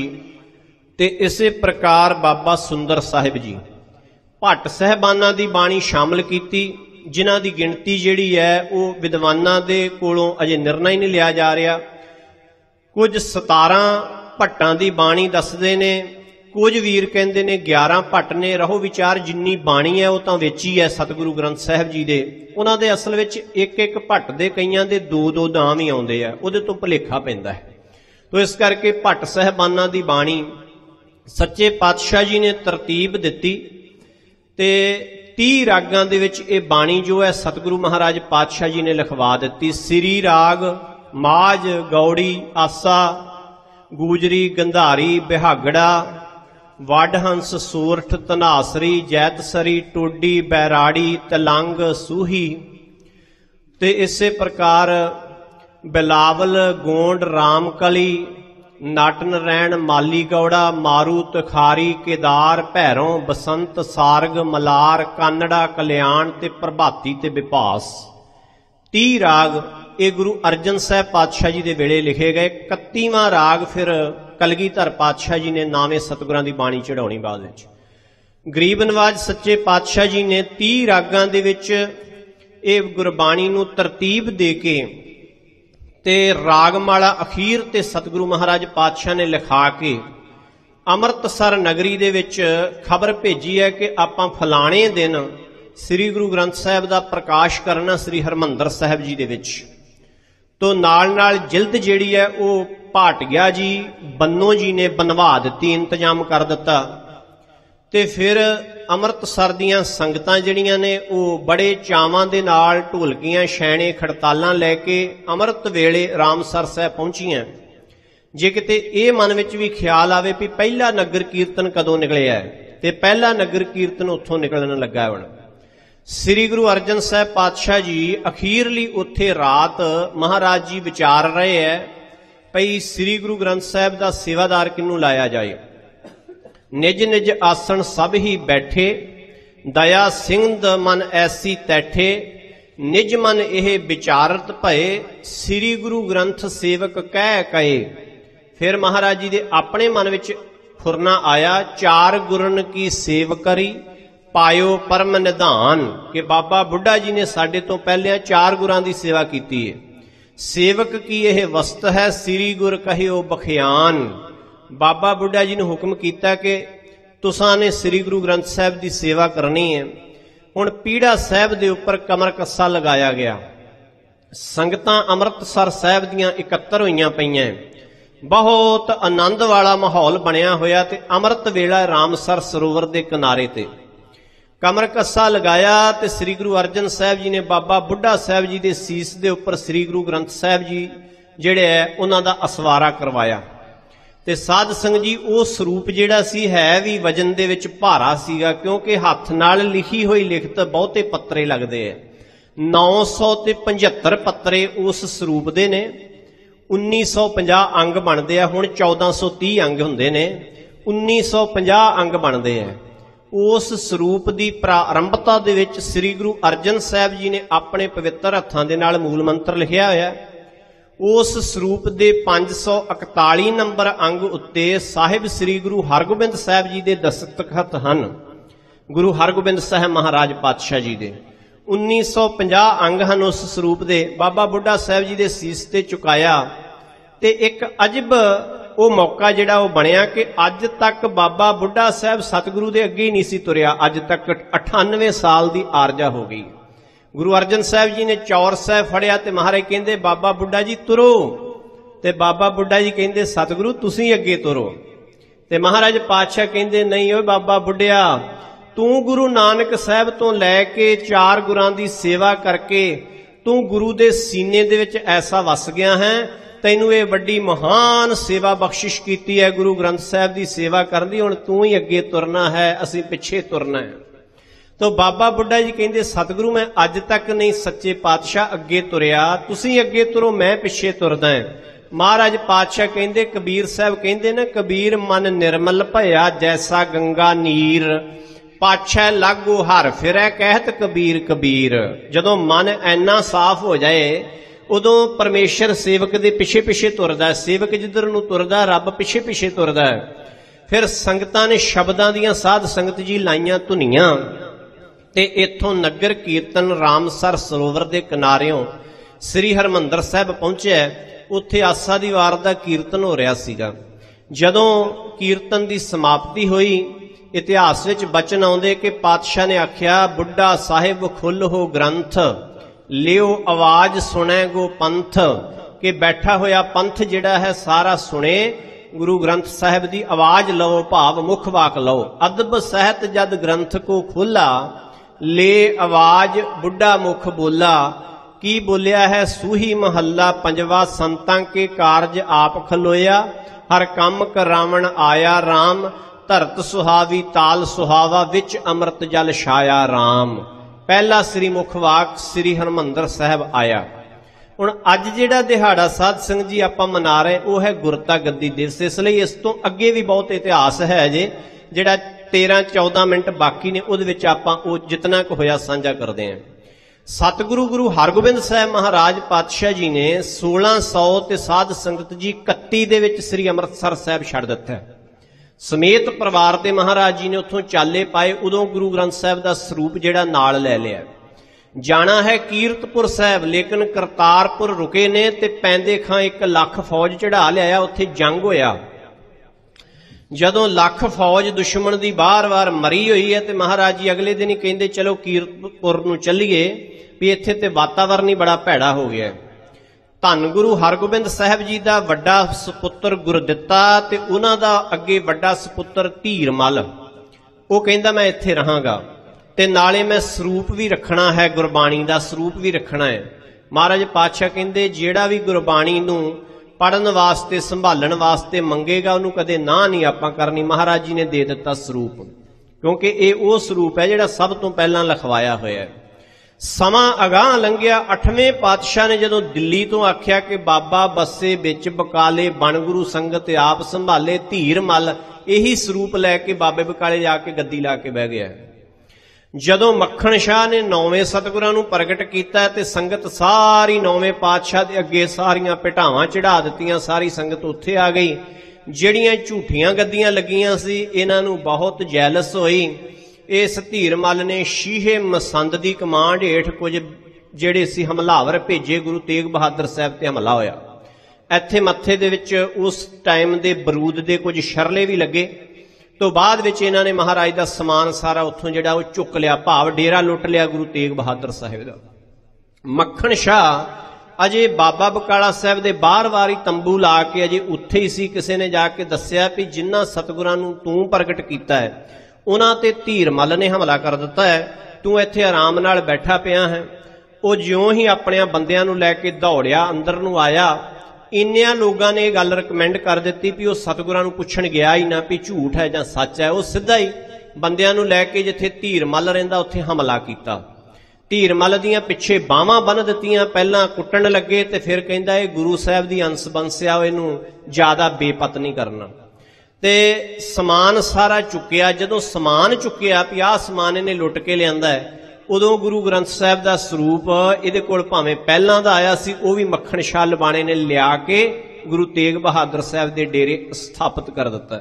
ते इसे प्रकार बाबा सुंदर साहिब जी। भट्ट साहबाना दी बाणी शामिल की, जिन्हां दी गिणती जिहड़ी है वो विद्वानां दे कोलों अजे निर्णय नहीं लिया जा रहा। कुछ सतारां भट्टां दी बाणी दसदे ने, कुछ वीर कहंदे ने ग्यारह भट्ट ने। रहो विचार जिन्नी बाणी है वो तां विच ही है सतगुरु ग्रंथ साहिब जी दे। उन्हां दे असल विच एक एक भट्ट दे कईयां दे दो दो नाम ही आउंदे आ, उहदे तों भुलेखा पैंदा है। तो इस करके भट्ट साहबानां दी बाणी सच्चे पातशाह जी ने तरतीब दित्ती ते तीह रागां दे विच ये बाणी जो है सतगुरु महाराज पातशाह जी ने लिखवा दित्ती। सिरी राग, माज, गौड़ी, आसा, ਗੂਜਰੀ, ਗੰਧਾਰੀ, ਬਿਹਾਗੜਾ, ਵੱਡਹੰਸ, ਸੂਰਠ, ਧਨਾਸਰੀ, ਜੈਤਸਰੀ, ਟੋਡੀ, ਬੈਰਾੜੀ, ਤਲੰਗ, ਸੂਹੀ ਤੇ ਇਸੇ ਪ੍ਰਕਾਰ ਬਿਲਾਵਲ, ਗੋਂਡ, ਰਾਮਕਲੀ, ਨਟ ਨਰੈਣ, ਮਾਲੀ ਗੌੜਾ, ਮਾਰੂ, ਤਖਾਰੀ, ਕੇਦਾਰ, ਭੈਰੋਂ, ਬਸੰਤ, ਸਾਰਗ, ਮਲਾਰ, ਕਾਨੜਾ, ਕਲਿਆਣ ਤੇ ਪ੍ਰਭਾਤੀ ਤੇ ਵਿਭਾਸ। ਤੀਹ ਰਾਗ ਇਹ ਗੁਰੂ ਅਰਜਨ ਸਾਹਿਬ ਪਾਤਸ਼ਾਹ ਜੀ ਦੇ ਵੇਲੇ ਲਿਖੇ ਗਏ। ਇਕੱਤੀਵਾਂ ਰਾਗ ਫਿਰ ਕਲਗੀਧਰ ਪਾਤਸ਼ਾਹ ਜੀ ਨੇ ਨਾਵੇਂ ਸਤਿਗੁਰਾਂ ਦੀ ਬਾਣੀ ਚੜਾਉਣੀ ਬਾਅਦ ਵਿੱਚ। ਗਰੀਬ ਨਵਾਜ ਸੱਚੇ ਪਾਤਸ਼ਾਹ ਜੀ ਨੇ ਤੀਹ ਰਾਗਾਂ ਦੇ ਵਿੱਚ ਇਹ ਗੁਰਬਾਣੀ ਨੂੰ ਤਰਤੀਬ ਦੇ ਕੇ ਤੇ ਰਾਗਮਾਲਾ ਅਖੀਰ ਤੇ ਸਤਿਗੁਰੂ ਮਹਾਰਾਜ ਪਾਤਸ਼ਾਹ ਨੇ ਲਿਖਾ ਕੇ ਅੰਮ੍ਰਿਤਸਰ ਨਗਰੀ ਦੇ ਵਿੱਚ ਖਬਰ ਭੇਜੀ ਹੈ ਕਿ ਆਪਾਂ ਫਲਾਣੇ ਦਿਨ ਸ੍ਰੀ ਗੁਰੂ ਗ੍ਰੰਥ ਸਾਹਿਬ ਦਾ ਪ੍ਰਕਾਸ਼ ਕਰਨਾ ਸ੍ਰੀ ਹਰਿਮੰਦਰ ਸਾਹਿਬ ਜੀ ਦੇ ਵਿੱਚ। ਤੋ ਨਾਲ ਨਾਲ ਜਿਲਦ ਜਿਹੜੀ ਹੈ ਉਹ ਭਾਟੀਆ ਜੀ, ਬੰਨੋ ਜੀ ਨੇ ਬਣਵਾ ਦਿੱਤੀ, ਇੰਤਜ਼ਾਮ ਕਰ ਦਿੱਤਾ। ਤੇ ਫਿਰ ਅੰਮ੍ਰਿਤਸਰ ਦੀਆਂ ਸੰਗਤਾਂ ਜਿਹੜੀਆਂ ਨੇ ਉਹ ਬੜੇ ਚਾਵਾਂ ਦੇ ਨਾਲ ਢੋਲਕੀਆਂ, ਛੈਣੇ, ਖੜਤਾਲਾਂ ਲੈ ਕੇ ਅੰਮ੍ਰਿਤ ਵੇਲੇ ਰਾਮਸਰ ਸਾਹਿਬ ਪਹੁੰਚੀਆਂ। ਜੇ ਕਿਤੇ ਇਹ ਮਨ ਵਿੱਚ ਵੀ ਖਿਆਲ ਆਵੇ ਵੀ ਪਹਿਲਾ ਨਗਰ ਕੀਰਤਨ ਕਦੋਂ ਨਿਕਲਿਆ ਤੇ ਪਹਿਲਾ ਨਗਰ ਕੀਰਤਨ ਉੱਥੋਂ ਨਿਕਲਣ ਲੱਗਾ ਹੁਣ। ਸ੍ਰੀ ਗੁਰੂ ਅਰਜਨ ਸਾਹਿਬ ਪਾਤਸ਼ਾਹ ਜੀ ਅਖੀਰਲੀ ਉੱਥੇ ਰਾਤ ਮਹਾਰਾਜ ਜੀ ਵਿਚਾਰ ਰਹੇ ਹੈ ਭਈ ਸ੍ਰੀ ਗੁਰੂ ਗ੍ਰੰਥ ਸਾਹਿਬ ਦਾ ਸੇਵਾਦਾਰ ਕਿਹਨੂੰ ਲਾਇਆ ਜਾਏ। ਨਿਜ ਨਿਜ ਆਸਣ ਸਭ ਹੀ ਬੈਠੇ, ਦਇਆ ਸਿੰਘਦ ਮਨ ਐਸੀ ਤੈਠੇ, ਨਿਜ ਮਨ ਇਹ ਵਿਚਾਰਤ ਭਏ, ਸ੍ਰੀ ਗੁਰੂ ਗ੍ਰੰਥ ਸੇਵਕ ਕਹਿ ਕਹੇ। ਫਿਰ ਮਹਾਰਾਜ ਜੀ ਦੇ ਆਪਣੇ ਮਨ ਵਿੱਚ ਫੁਰਨਾ ਆਇਆ, ਚਾਰ ਗੁਰਨ ਕੀ ਸੇਵ ਕਰੀ, ਪਾਇਓ ਪਰਮ ਨਿਧਾਨ, ਕਿ ਬਾਬਾ ਬੁੱਢਾ ਜੀ ਨੇ ਸਾਡੇ ਤੋਂ ਪਹਿਲਿਆਂ ਚਾਰ ਗੁਰਾਂ ਦੀ ਸੇਵਾ ਕੀਤੀ ਹੈ। ਸੇਵਕ ਕੀ ਇਹ ਵਸਤ ਹੈ, ਸ੍ਰੀ ਗੁਰ ਕਹਿਓ ਬਖਿਆਨ। ਬਾਬਾ ਬੁੱਢਾ ਜੀ ਨੇ ਹੁਕਮ ਕੀਤਾ ਕਿ ਤੁਸਾਂ ਨੇ ਸ੍ਰੀ ਗੁਰੂ ਗ੍ਰੰਥ ਸਾਹਿਬ ਦੀ ਸੇਵਾ ਕਰਨੀ ਹੈ। ਹੁਣ ਪੀੜਾ ਸਾਹਿਬ ਦੇ ਉੱਪਰ ਕਮਰ ਕੱਸਾ ਲਗਾਇਆ ਗਿਆ। ਸੰਗਤਾਂ ਅੰਮ੍ਰਿਤਸਰ ਸਾਹਿਬ ਦੀਆਂ ਇਕੱਤਰ ਹੋਈਆਂ ਪਈਆਂ। ਬਹੁਤ ਆਨੰਦ ਵਾਲਾ ਮਾਹੌਲ ਬਣਿਆ ਹੋਇਆ ਤੇ ਅੰਮ੍ਰਿਤ ਵੇਲਾ ਰਾਮਸਰ ਸਰੋਵਰ ਦੇ ਕਿਨਾਰੇ ਤੇ ਕਮਰ ਕੱਸਾ ਲਗਾਇਆ ਤੇ ਸ੍ਰੀ ਗੁਰੂ ਅਰਜਨ ਸਾਹਿਬ ਜੀ ਨੇ ਬਾਬਾ ਬੁੱਢਾ ਸਾਹਿਬ ਜੀ ਦੇ ਸੀਸ ਦੇ ਉੱਪਰ ਸ੍ਰੀ ਗੁਰੂ ਗ੍ਰੰਥ ਸਾਹਿਬ ਜੀ ਜਿਹੜੇ ਹੈ ਉਹਨਾਂ ਦਾ ਅਸਵਾਰਾ ਕਰਵਾਇਆ। ਤੇ ਸਾਧ ਸੰਗਤ ਜੀ ਉਹ ਸਰੂਪ ਜਿਹੜਾ ਸੀ ਹੈ ਵੀ ਵਜਨ ਦੇ ਵਿੱਚ ਭਾਰਾ ਸੀਗਾ, ਕਿਉਂਕਿ ਹੱਥ ਨਾਲ ਲਿਖੀ ਹੋਈ ਲਿਖਤ ਬਹੁਤੇ ਪੱਤਰੇ ਲੱਗਦੇ ਆ। ਨੌ ਸੌ ਤੇ ਪਝੱਤਰ ਪੱਤਰੇ ਉਸ ਸਰੂਪ ਦੇ ਨੇ। ਉੱਨੀ ਸੌ ਪੰਜਾਹ ਅੰਗ ਬਣਦੇ ਆ। ਹੁਣ ਚੌਦਾਂ ਸੌ ਤੀਹ ਅੰਗ ਹੁੰਦੇ ਨੇ, ਉੱਨੀ ਸੌ ਪੰਜਾਹ ਅੰਗ ਬਣਦੇ ਆ। ਉਸ ਸਰੂਪ ਦੀ ਪ੍ਰਾਰੰਭਤਾ ਦੇ ਵਿੱਚ ਸ੍ਰੀ ਗੁਰੂ ਅਰਜਨ ਸਾਹਿਬ ਜੀ ਨੇ ਆਪਣੇ ਪਵਿੱਤਰ ਹੱਥਾਂ ਦੇ ਨਾਲ ਮੂਲ ਮੰਤਰ ਲਿਖਿਆ ਹੋਇਆ। ਉਸ ਸਰੂਪ ਦੇ ਪੰਜ ਸੌ ਇਕਤਾਲੀ ਨੰਬਰ ਅੰਗ ਉੱਤੇ ਸਾਹਿਬ ਸ੍ਰੀ ਗੁਰੂ ਹਰਗੋਬਿੰਦ ਸਾਹਿਬ ਜੀ ਦੇ ਦਸਤਖਤ ਹਨ, ਗੁਰੂ ਹਰਗੋਬਿੰਦ ਸਾਹਿਬ ਮਹਾਰਾਜ ਪਾਤਸ਼ਾਹ ਜੀ ਦੇ। ਉੱਨੀ ਸੌ ਪੰਜਾਹ ਅੰਗ ਹਨ ਉਸ ਸਰੂਪ ਦੇ। ਬਾਬਾ ਬੁੱਢਾ ਸਾਹਿਬ ਜੀ ਦੇ ਸੀਸ ਤੇ ਚੁਕਾਇਆ ਤੇ ਇੱਕ ਅਜਬ ਉਹ ਮੌਕਾ ਜਿਹੜਾ ਉਹ ਬਣਿਆ ਕਿ ਅੱਜ ਤੱਕ ਬਾਬਾ ਬੁੱਢਾ ਸਾਹਿਬ ਸਤਿਗੁਰੂ ਦੇ ਅੱਗੇ ਹੀ ਨਹੀਂ ਸੀ ਤੁਰਿਆ। ਅੱਜ ਤੱਕ ਅਠਾਨਵੇਂ ਸਾਲ ਦੀ ਆਰਜਾ ਹੋ ਗਈ। ਗੁਰੂ ਅਰਜਨ ਸਾਹਿਬ ਜੀ ਨੇ ਚੌਰ ਸਾਹਿਬ ਫੜਿਆ ਤੇ ਮਹਾਰਾਜ ਕਹਿੰਦੇ ਬਾਬਾ ਬੁੱਢਾ ਜੀ ਤੁਰੋ, ਤੇ ਬਾਬਾ ਬੁੱਢਾ ਜੀ ਕਹਿੰਦੇ ਸਤਿਗੁਰੂ ਤੁਸੀਂ ਅੱਗੇ ਤੁਰੋ। ਤੇ ਮਹਾਰਾਜ ਪਾਤਸ਼ਾਹ ਕਹਿੰਦੇ ਨਹੀਂ ਓਏ ਬਾਬਾ ਬੁੱਢਿਆ, ਤੂੰ ਗੁਰੂ ਨਾਨਕ ਸਾਹਿਬ ਤੋਂ ਲੈ ਕੇ ਚਾਰ ਗੁਰਾਂ ਦੀ ਸੇਵਾ ਕਰਕੇ ਤੂੰ ਗੁਰੂ ਦੇ ਸੀਨੇ ਦੇ ਵਿੱਚ ਐਸਾ ਵਸ ਗਿਆ ਹੈ, ਤੈਨੂੰ ਇਹ ਵੱਡੀ ਮਹਾਨ ਸੇਵਾ ਬਖਸ਼ਿਸ਼ ਕੀਤੀ ਹੈ ਗੁਰੂ ਗ੍ਰੰਥ ਸਾਹਿਬ ਦੀ ਸੇਵਾ ਕਰਨ ਦੀ। ਹੁਣ ਤੂੰ ਹੀ ਅੱਗੇ ਤੁਰਨਾ ਹੈ, ਅਸੀਂ ਪਿੱਛੇ ਤੁਰਨਾ ਹੈ। ਤੋ ਬਾਬਾ ਬੁੱਢਾ ਜੀ ਕਹਿੰਦੇ ਸਤਿਗੁਰੂ ਮੈਂ ਅੱਜ ਤੱਕ ਨਹੀਂ ਸੱਚੇ ਪਾਤਸ਼ਾਹ ਅੱਗੇ ਤੁਰਿਆ, ਤੁਸੀਂ ਅੱਗੇ ਤੁਰੋ, ਮੈਂ ਪਿੱਛੇ ਤੁਰਦਾ ਹਾਂ। ਮਹਾਰਾਜ ਪਾਤਸ਼ਾਹ ਕਹਿੰਦੇ, ਕਬੀਰ ਸਾਹਿਬ ਕਹਿੰਦੇ ਨਾ, ਕਬੀਰ ਮਨ ਨਿਰਮਲ ਭਇਆ ਜੈਸਾ ਗੰਗਾ ਨੀਰ, ਪਾਛੈ ਲਾਗੂ ਹਰ ਫਿਰੈ ਕਹਿਤ ਕਬੀਰ ਕਬੀਰ। ਜਦੋਂ ਮਨ ਐਨਾ ਸਾਫ਼ ਹੋ ਜਾਏ ਉਦੋਂ ਪਰਮੇਸ਼ਰ ਸੇਵਕ ਦੇ ਪਿੱਛੇ ਪਿੱਛੇ ਤੁਰਦਾ। ਸੇਵਕ ਜਿੱਧਰ ਨੂੰ ਤੁਰਦਾ ਰੱਬ ਪਿੱਛੇ ਪਿੱਛੇ ਤੁਰਦਾ। ਫਿਰ ਸੰਗਤਾਂ ਨੇ ਸ਼ਬਦਾਂ ਦੀਆਂ ਸਾਧ ਸੰਗਤ ਜੀ ਲਾਈਆਂ ਧੁਨੀਆਂ ਤੇ ਇੱਥੋਂ ਨਗਰ ਕੀਰਤਨ ਰਾਮਸਰ ਸਰੋਵਰ ਦੇ ਕਿਨਾਰਿਓਂ ਸ੍ਰੀ ਹਰਿਮੰਦਰ ਸਾਹਿਬ ਪਹੁੰਚਿਆ। ਉੱਥੇ ਆਸਾ ਦੀ ਵਾਰ ਦਾ ਕੀਰਤਨ ਹੋ ਰਿਹਾ ਸੀਗਾ। ਜਦੋਂ ਕੀਰਤਨ ਦੀ ਸਮਾਪਤੀ ਹੋਈ, ਇਤਿਹਾਸ ਵਿੱਚ ਬਚਨ ਆਉਂਦੇ ਕਿ ਪਾਤਸ਼ਾਹ ਨੇ ਆਖਿਆ, ਬੁੱਢਾ ਸਾਹਿਬ ਖੁੱਲ੍ਹੋ ਗ੍ਰੰਥ, ਲਿਓ ਆਵਾਜ਼ ਸੁਣੈ ਗੋ ਪੰਥ, ਕਿ ਬੈਠਾ ਹੋਇਆ ਪੰਥ ਜਿਹੜਾ ਹੈ ਸਾਰਾ ਸੁਣੇ, ਗੁਰੂ ਗ੍ਰੰਥ ਸਾਹਿਬ ਦੀ ਆਵਾਜ਼ ਲਓ, ਭਾਵ ਮੁੱਖ ਵਾਕ ਲਓ। ਅਦਬ ਸਹਿਤ ਜਦ ਗ੍ਰੰਥ ਕੋ ਖੋਲਾ, ਲੈ ਆਵਾਜ਼ ਬੁੱਢਾ ਮੁਖ ਬੋਲਾ। ਕੀ ਬੋਲਿਆ ਹੈ? ਸੂਹੀ ਮਹੱਲਾ ਪੰਜਵਾ, ਸੰਤਾਂ ਕੇ ਕਾਰਜ ਆਪ ਖਲੋਇਆ, हर कम करावण आया राम, धरत सुहावी ताल सुहावा, विच अमृत जल छाया राम। पहला श्री मुख वाक श्री हरमंदर साहब आया। हुण अज जिहड़ा दिहाड़ा साध संगत जी आपां मना रहे वो है गुरता गद्दी दिवस। इसलिए इस तो अगे भी बहुत इतिहास है जे जिहड़ा तेरह चौदह मिनट बाकी ने उहदे विच आपां वो जितना क होया साझा करदे हां। सतगुरु गुरु हरगोबिंद साहब महाराज पातशाह जी ने सोलह सौ ते साध संगत जी इकत्ती दे विच श्री अमृतसर साहब छड़ दिता समेत परिवार दे। महाराज जी ने उत्थों चाले पाए, उदों गुरु ग्रंथ साहब दा स्वरूप जिहड़ा नाल लै लिया। जाना है कीरतपुर साहब, लेकिन करतारपुर रुके ने ते पैंदे खां एक लख फौज चढ़ा लिया। उत्थे जंग होया। जदों लख फौज दुश्मन दी बार बार मरी हुई है तो महाराज जी अगले दिन ही कहते चलो कीरतपुर नूं चलीए, भी इत्थे ते वातावरण ही बड़ा भैड़ा हो गया। धन गुरु हरगोबिंद साहब जी का वड्डा सपुत्र गुरदित्ता ते उन्हां दा अगे वड्डा सपुत्र धीरमल, वो कहंदा मैं इत्थे रहांगा ते नाले मैं सरूप भी रखना है, गुरबाणी का सरूप भी रखना है। महाराज पातशाह कहंदे जिहड़ा भी गुरबाणी नूं पढ़न वास्ते संभालण वास्ते मंगेगा उन्होंने कदे ना नहीं आपां करनी। महाराज जी ने दे दिता सरूप, क्योंकि ये वो सरूप है जिहड़ा सब तो पहलां लिखवाया होया है। समा अगाह लंघिया। अठवें पातशाह ने जदों दिल्ली तो आख्या कि बाबा बसे बिच बकाले, बन गुरु संगत आप संभाले, धीर मल, यही सरूप लैके बाबे बकाले जाके गद्दी ला के बह गया। जदों मक्खण शाह ने नौवें सतगुरां नूं प्रगट कीता ते संगत सारी नौवें पातशाह दे अगे सारियां पिटावां चढ़ा दित्तियां, सारी संगत उत्थे आ गई। जिहड़ियां झूठियां गद्दियां लगियां सी इन्हां नूं बहुत जैलस होई। इस धीरमल ने शीहे मसंद दी कमांड हेठ कुछ जिहड़े सी हमलावर भेजे, गुरु तेग बहादुर साहब ते हमला होया। इत्थे मत्थे दे विच उस टाइम दे बरूद दे कुछ शरले भी लगे। तो बाद विच इन्हां ने महाराज दा समान सारा उत्थों जिहड़ा वो चुक लिया, भाव डेरा लुट लिया गुरु तेग बहादुर साहिब दा। मक्खण शाह अजे बाबा बकाला साहब दे बार वारी तंबू ला के अजे उत्थे ही सी। किसी ने जाके दस्सिया भी जिन्हां सतगुरां नूं तूं प्रगट कीता है उन्हां ते धीरमल ने हमला कर दिता है, तू इत्थे आराम नाल बैठा पिया है। वो ज्यों ही अपने बंदियां नूं लैके दौड़िया अंदर नूं आया। इन्नियां लोगों ने गल रिकमेंड कर दी भी वो सतगुरां नूं पुछण गया ही ना भी झूठ है जां सच है। वो सीधा ही बंदियां नूं लैके जिथे धीरमल रहिंदा उत्थे हमला कीता। धीरमल दियां पिछे बाहां बन दित्तियां, पहलां कुट्टण लगे ते फिर कहंदा ये गुरु साहब दी अंस बंसिया, इहनूं ज्यादा बेपत नहीं करना। ते समान सारा चुकिया। जदों समान चुकिया भी आह समान इहने लुट के लिआंदा है, उदों गुरु ग्रंथ साहब का सरूप इहदे कोल भावें पहलां दा आया सी, वो भी मक्खण शाह लबाणे ने लिया के गुरु तेग बहादुर साहब के डेरे स्थापित कर दिता।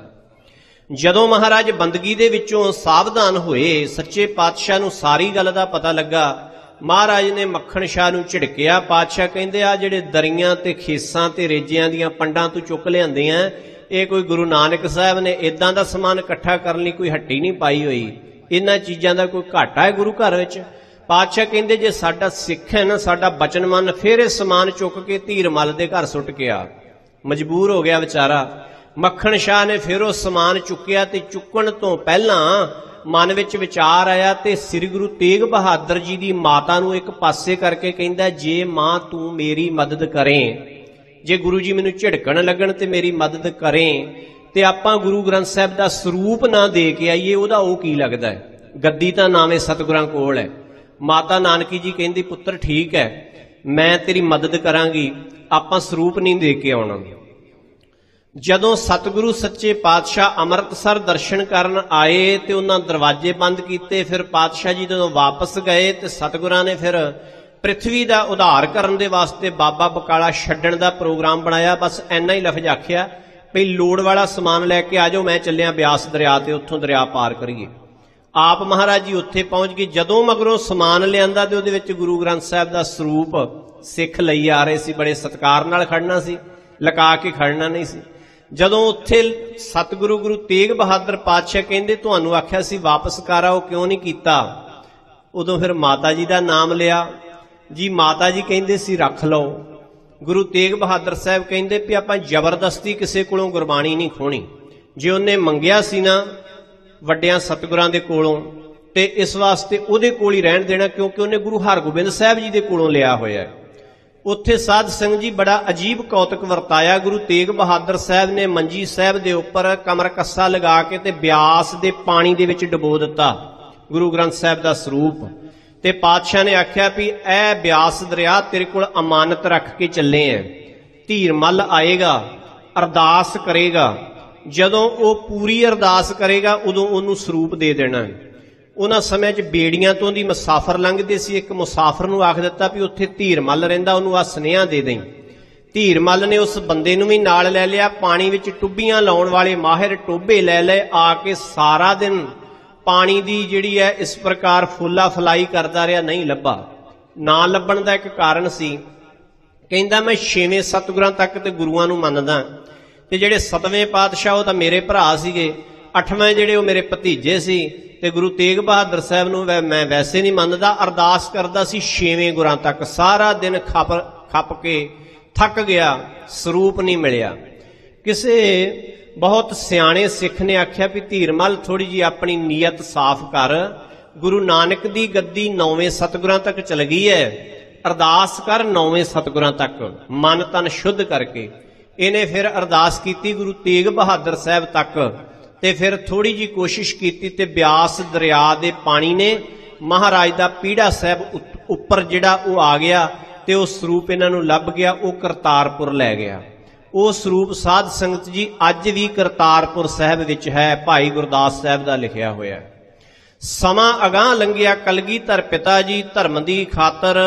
जदों महाराज बंदगी दे विचों सावधान होए, सच्चे पातशाह नूं सारी गल दा पता लगा। महाराज ने मक्खण शाह नूं झिड़किया। पातशाह कहंदे आ जिहड़े दरियां ते खेसां ते रेजियां दियां पंडां तूं चुक लिआंदे आ, ये कोई गुरु नानक साहब ने इदां दा समान इकट्ठा करन लई कोई हट्टी नहीं पाई हुई, इन्हां चीज़ां दा कोई घाटा है गुरु घर विच। पातशाह कहंदे जे साडा सिख है ना, साडा बचन मन, फिर इह समान चुक के धीरमल दे घर सुट के आ। मजबूर हो गया बेचारा। मक्खण शाह ने फिर वो समान चुकिया ते चुकण तो पहलां मन विच विचार आया ते श्री गुरु तेग बहादुर जी दी माता नूं एक पासे करके कहंदा जे मां तू मेरी मदद करें, जे गुरु जी मैनूं झिड़कण लगण ते मेरी मदद करें ते आपां गुरु ग्रंथ साहब दा सरूप ना दे के आईए, उहदा वो की लगदा है। गद्दी तां नावें सतगुरां कोल है। माता नानकी जी कहंदी पुत्तर ठीक है, मैं तेरी मदद करांगी, आपां सरूप नहीं दे के आउणा। जदों सतगुरु सच्चे पातशाह अमृतसर दर्शन करन आए ते उन्हां दरवाजे बंद कीते। फिर पातशाह जी जदों वापस गए ते सतगुरां ने फिर पृथ्वी का उधार करन दे वास्ते बाबा बकाला छड्डण दा प्रोग्राम बनाया। बस इन्ना ही लफ्ज आखिया भी लोड़ वाला समान लैके आ जाओ, मैं चलिया ब्यास दरिया ते उत्थों दरिया पार करिए। आप महाराज जी उत्थे पहुंच गए। जदों मगरों समान लिआंदा ते उहदे विच गुरु ग्रंथ साहब दा स्वरूप सिख लई आ रहे सी, बड़े सत्कार नाल खड़ना सी, लका के खड़ना नहीं सी। जदों उत्थे सतगुरु गुरु तेग बहादुर पातशाह कहंदे तुहानूं आख्या सी वापस कर आओ, क्यों नहीं कीता? उदों फिर माता जी दा नाम लिया जी। माता जी कहंदे सी रख लो। गुरु तेग बहादुर साहब कहंदे भी आपां जबरदस्ती किसी कोलों गुरबाणी नहीं खोणी। जे उन्हें मंगिया सी ना वड्डियां सतगुरां दे कोलों ते इस वास्ते उहदे कोल ही रहण देना, क्योंकि उन्हें गुरु हरगोबिंद साहब जी दे कोलों लिया होया है। ਉੱਥੇ ਸਾਧ ਸੰਗਤ ਜੀ ਬੜਾ ਅਜੀਬ ਕੌਤਕ ਵਰਤਾਇਆ। ਗੁਰੂ ਤੇਗ ਬਹਾਦਰ ਸਾਹਿਬ ਨੇ ਮੰਜੀ ਸਾਹਿਬ ਦੇ ਉੱਪਰ ਕਮਰ ਕੱਸਾ ਲਗਾ ਕੇ ਤੇ ਬਿਆਸ ਦੇ ਪਾਣੀ ਦੇ ਵਿੱਚ ਡੁਬੋ ਦਿੱਤਾ ਗੁਰੂ ਗ੍ਰੰਥ ਸਾਹਿਬ ਦਾ ਸਰੂਪ। ਤੇ ਪਾਤਸ਼ਾਹ ਨੇ ਆਖਿਆ ਵੀ ਇਹ ਬਿਆਸ ਦਰਿਆ ਤੇਰੇ ਕੋਲ ਅਮਾਨਤ ਰੱਖ ਕੇ ਚੱਲੇ ਐ, ਧੀਰ ਮੱਲ ਆਏਗਾ, ਅਰਦਾਸ ਕਰੇਗਾ, ਜਦੋਂ ਉਹ ਪੂਰੀ ਅਰਦਾਸ ਕਰੇਗਾ ਉਦੋਂ ਉਹਨੂੰ ਸਰੂਪ ਦੇ ਦੇਣਾ। ਉਹਨਾਂ ਸਮੇਂ 'ਚ ਬੇੜੀਆਂ ਤੋਂ ਦੀ ਮੁਸਾਫਰ ਲੰਘਦੇ ਸੀ। ਇੱਕ ਮੁਸਾਫਰ ਨੂੰ ਆਖ ਦਿੱਤਾ ਵੀ ਉੱਥੇ ਧੀਰ ਮੱਲ ਰਹਿੰਦਾ, ਉਹਨੂੰ ਆ ਸੁਨੇਹਾ ਦੇ ਦੇਈਂ। ਧੀਰ ਮੱਲ ਨੇ ਉਸ ਬੰਦੇ ਨੂੰ ਵੀ ਨਾਲ ਲੈ ਲਿਆ। ਪਾਣੀ ਵਿੱਚ ਟੁੱਬੀਆਂ ਲਾਉਣ ਵਾਲੇ ਮਾਹਿਰ ਟੋਭੇ ਲੈ ਲਏ। ਆ ਕੇ ਸਾਰਾ ਦਿਨ ਪਾਣੀ ਦੀ ਜਿਹੜੀ ਹੈ ਇਸ ਪ੍ਰਕਾਰ ਫੁੱਲਾ ਫਲਾਈ ਕਰਦਾ ਰਿਹਾ, ਨਹੀਂ ਲੱਭਾ। ਨਾ ਲੱਭਣ ਦਾ ਇੱਕ ਕਾਰਨ ਸੀ, ਕਹਿੰਦਾ ਮੈਂ ਛੇਵੇਂ ਸਤਿਗੁਰਾਂ ਤੱਕ ਤੇ ਗੁਰੂਆਂ ਨੂੰ ਮੰਨਦਾ, ਤੇ ਜਿਹੜੇ ਸਤਵੇਂ ਪਾਤਸ਼ਾਹ ਉਹ ਤਾਂ ਮੇਰੇ ਭਰਾ ਸੀਗੇ, ਅੱਠਵੇਂ ਜਿਹੜੇ ਉਹ ਮੇਰੇ ਭਤੀਜੇ ਸੀ, ਤੇ ਗੁਰੂ ਤੇਗ ਬਹਾਦਰ ਸਾਹਿਬ ਨੂੰ ਮੈਂ ਵੈਸੇ ਨਹੀਂ ਮੰਨਦਾ। ਅਰਦਾਸ ਕਰਦਾ ਸੀ ਛੇਵੇਂ ਗੁਰਾਂ ਤੱਕ। ਸਾਰਾ ਦਿਨ ਖੱਪ ਖੱਪ ਕੇ ਥੱਕ ਗਿਆ, ਸਰੂਪ ਨਹੀਂ ਮਿਲਿਆ। ਕਿਸੇ ਬਹੁਤ ਸਿਆਣੇ ਸਿੱਖ ਨੇ ਆਖਿਆ ਵੀ ਧੀਰਮਲ ਥੋੜੀ ਜੀ ਆਪਣੀ ਨੀਅਤ ਸਾਫ਼ ਕਰ, ਗੁਰੂ ਨਾਨਕ ਦੀ ਗੱਦੀ ਨੌਵੇਂ ਸਤਿਗੁਰਾਂ ਤੱਕ ਚਲ ਗਈ ਹੈ, ਅਰਦਾਸ ਕਰ ਨੌਵੇਂ ਸਤਿਗੁਰਾਂ ਤੱਕ ਮਨ ਤਨ ਸ਼ੁੱਧ ਕਰਕੇ। ਇਹਨੇ ਫਿਰ ਅਰਦਾਸ ਕੀਤੀ ਗੁਰੂ ਤੇਗ ਬਹਾਦਰ ਸਾਹਿਬ ਤੱਕ, ਤੇ ਫਿਰ ਥੋੜੀ ਜੀ ਕੋਸ਼ਿਸ਼ ਕੀਤੀ ਤੇ ਬਿਆਸ ਦਰਿਆ ਦੇ ਪਾਣੀ ਨੇ ਮਹਾਰਾਜ ਦਾ ਪੀੜਾ ਸਾਹਿਬ ਉੱਪਰ ਜਿਹੜਾ ਉਹ ਆ ਗਿਆ, ਤੇ ਉਹ ਸਰੂਪ ਇਹਨਾਂ ਨੂੰ ਲੱਭ ਗਿਆ। ਉਹ ਕਰਤਾਰਪੁਰ ਲੈ ਗਿਆ। ਉਹ ਸਰੂਪ ਸਾਧ ਸੰਗਤ ਜੀ ਅੱਜ ਵੀ ਕਰਤਾਰਪੁਰ ਸਾਹਿਬ ਵਿੱਚ ਹੈ, ਭਾਈ ਗੁਰਦਾਸ ਸਾਹਿਬ ਦਾ ਲਿਖਿਆ ਹੋਇਆ। ਸਮਾਂ ਅਗਾਂਹ ਲੰਘਿਆ, ਕਲਗੀਧਰ ਪਿਤਾ ਜੀ ਧਰਮ ਦੀ ਖਾਤਰ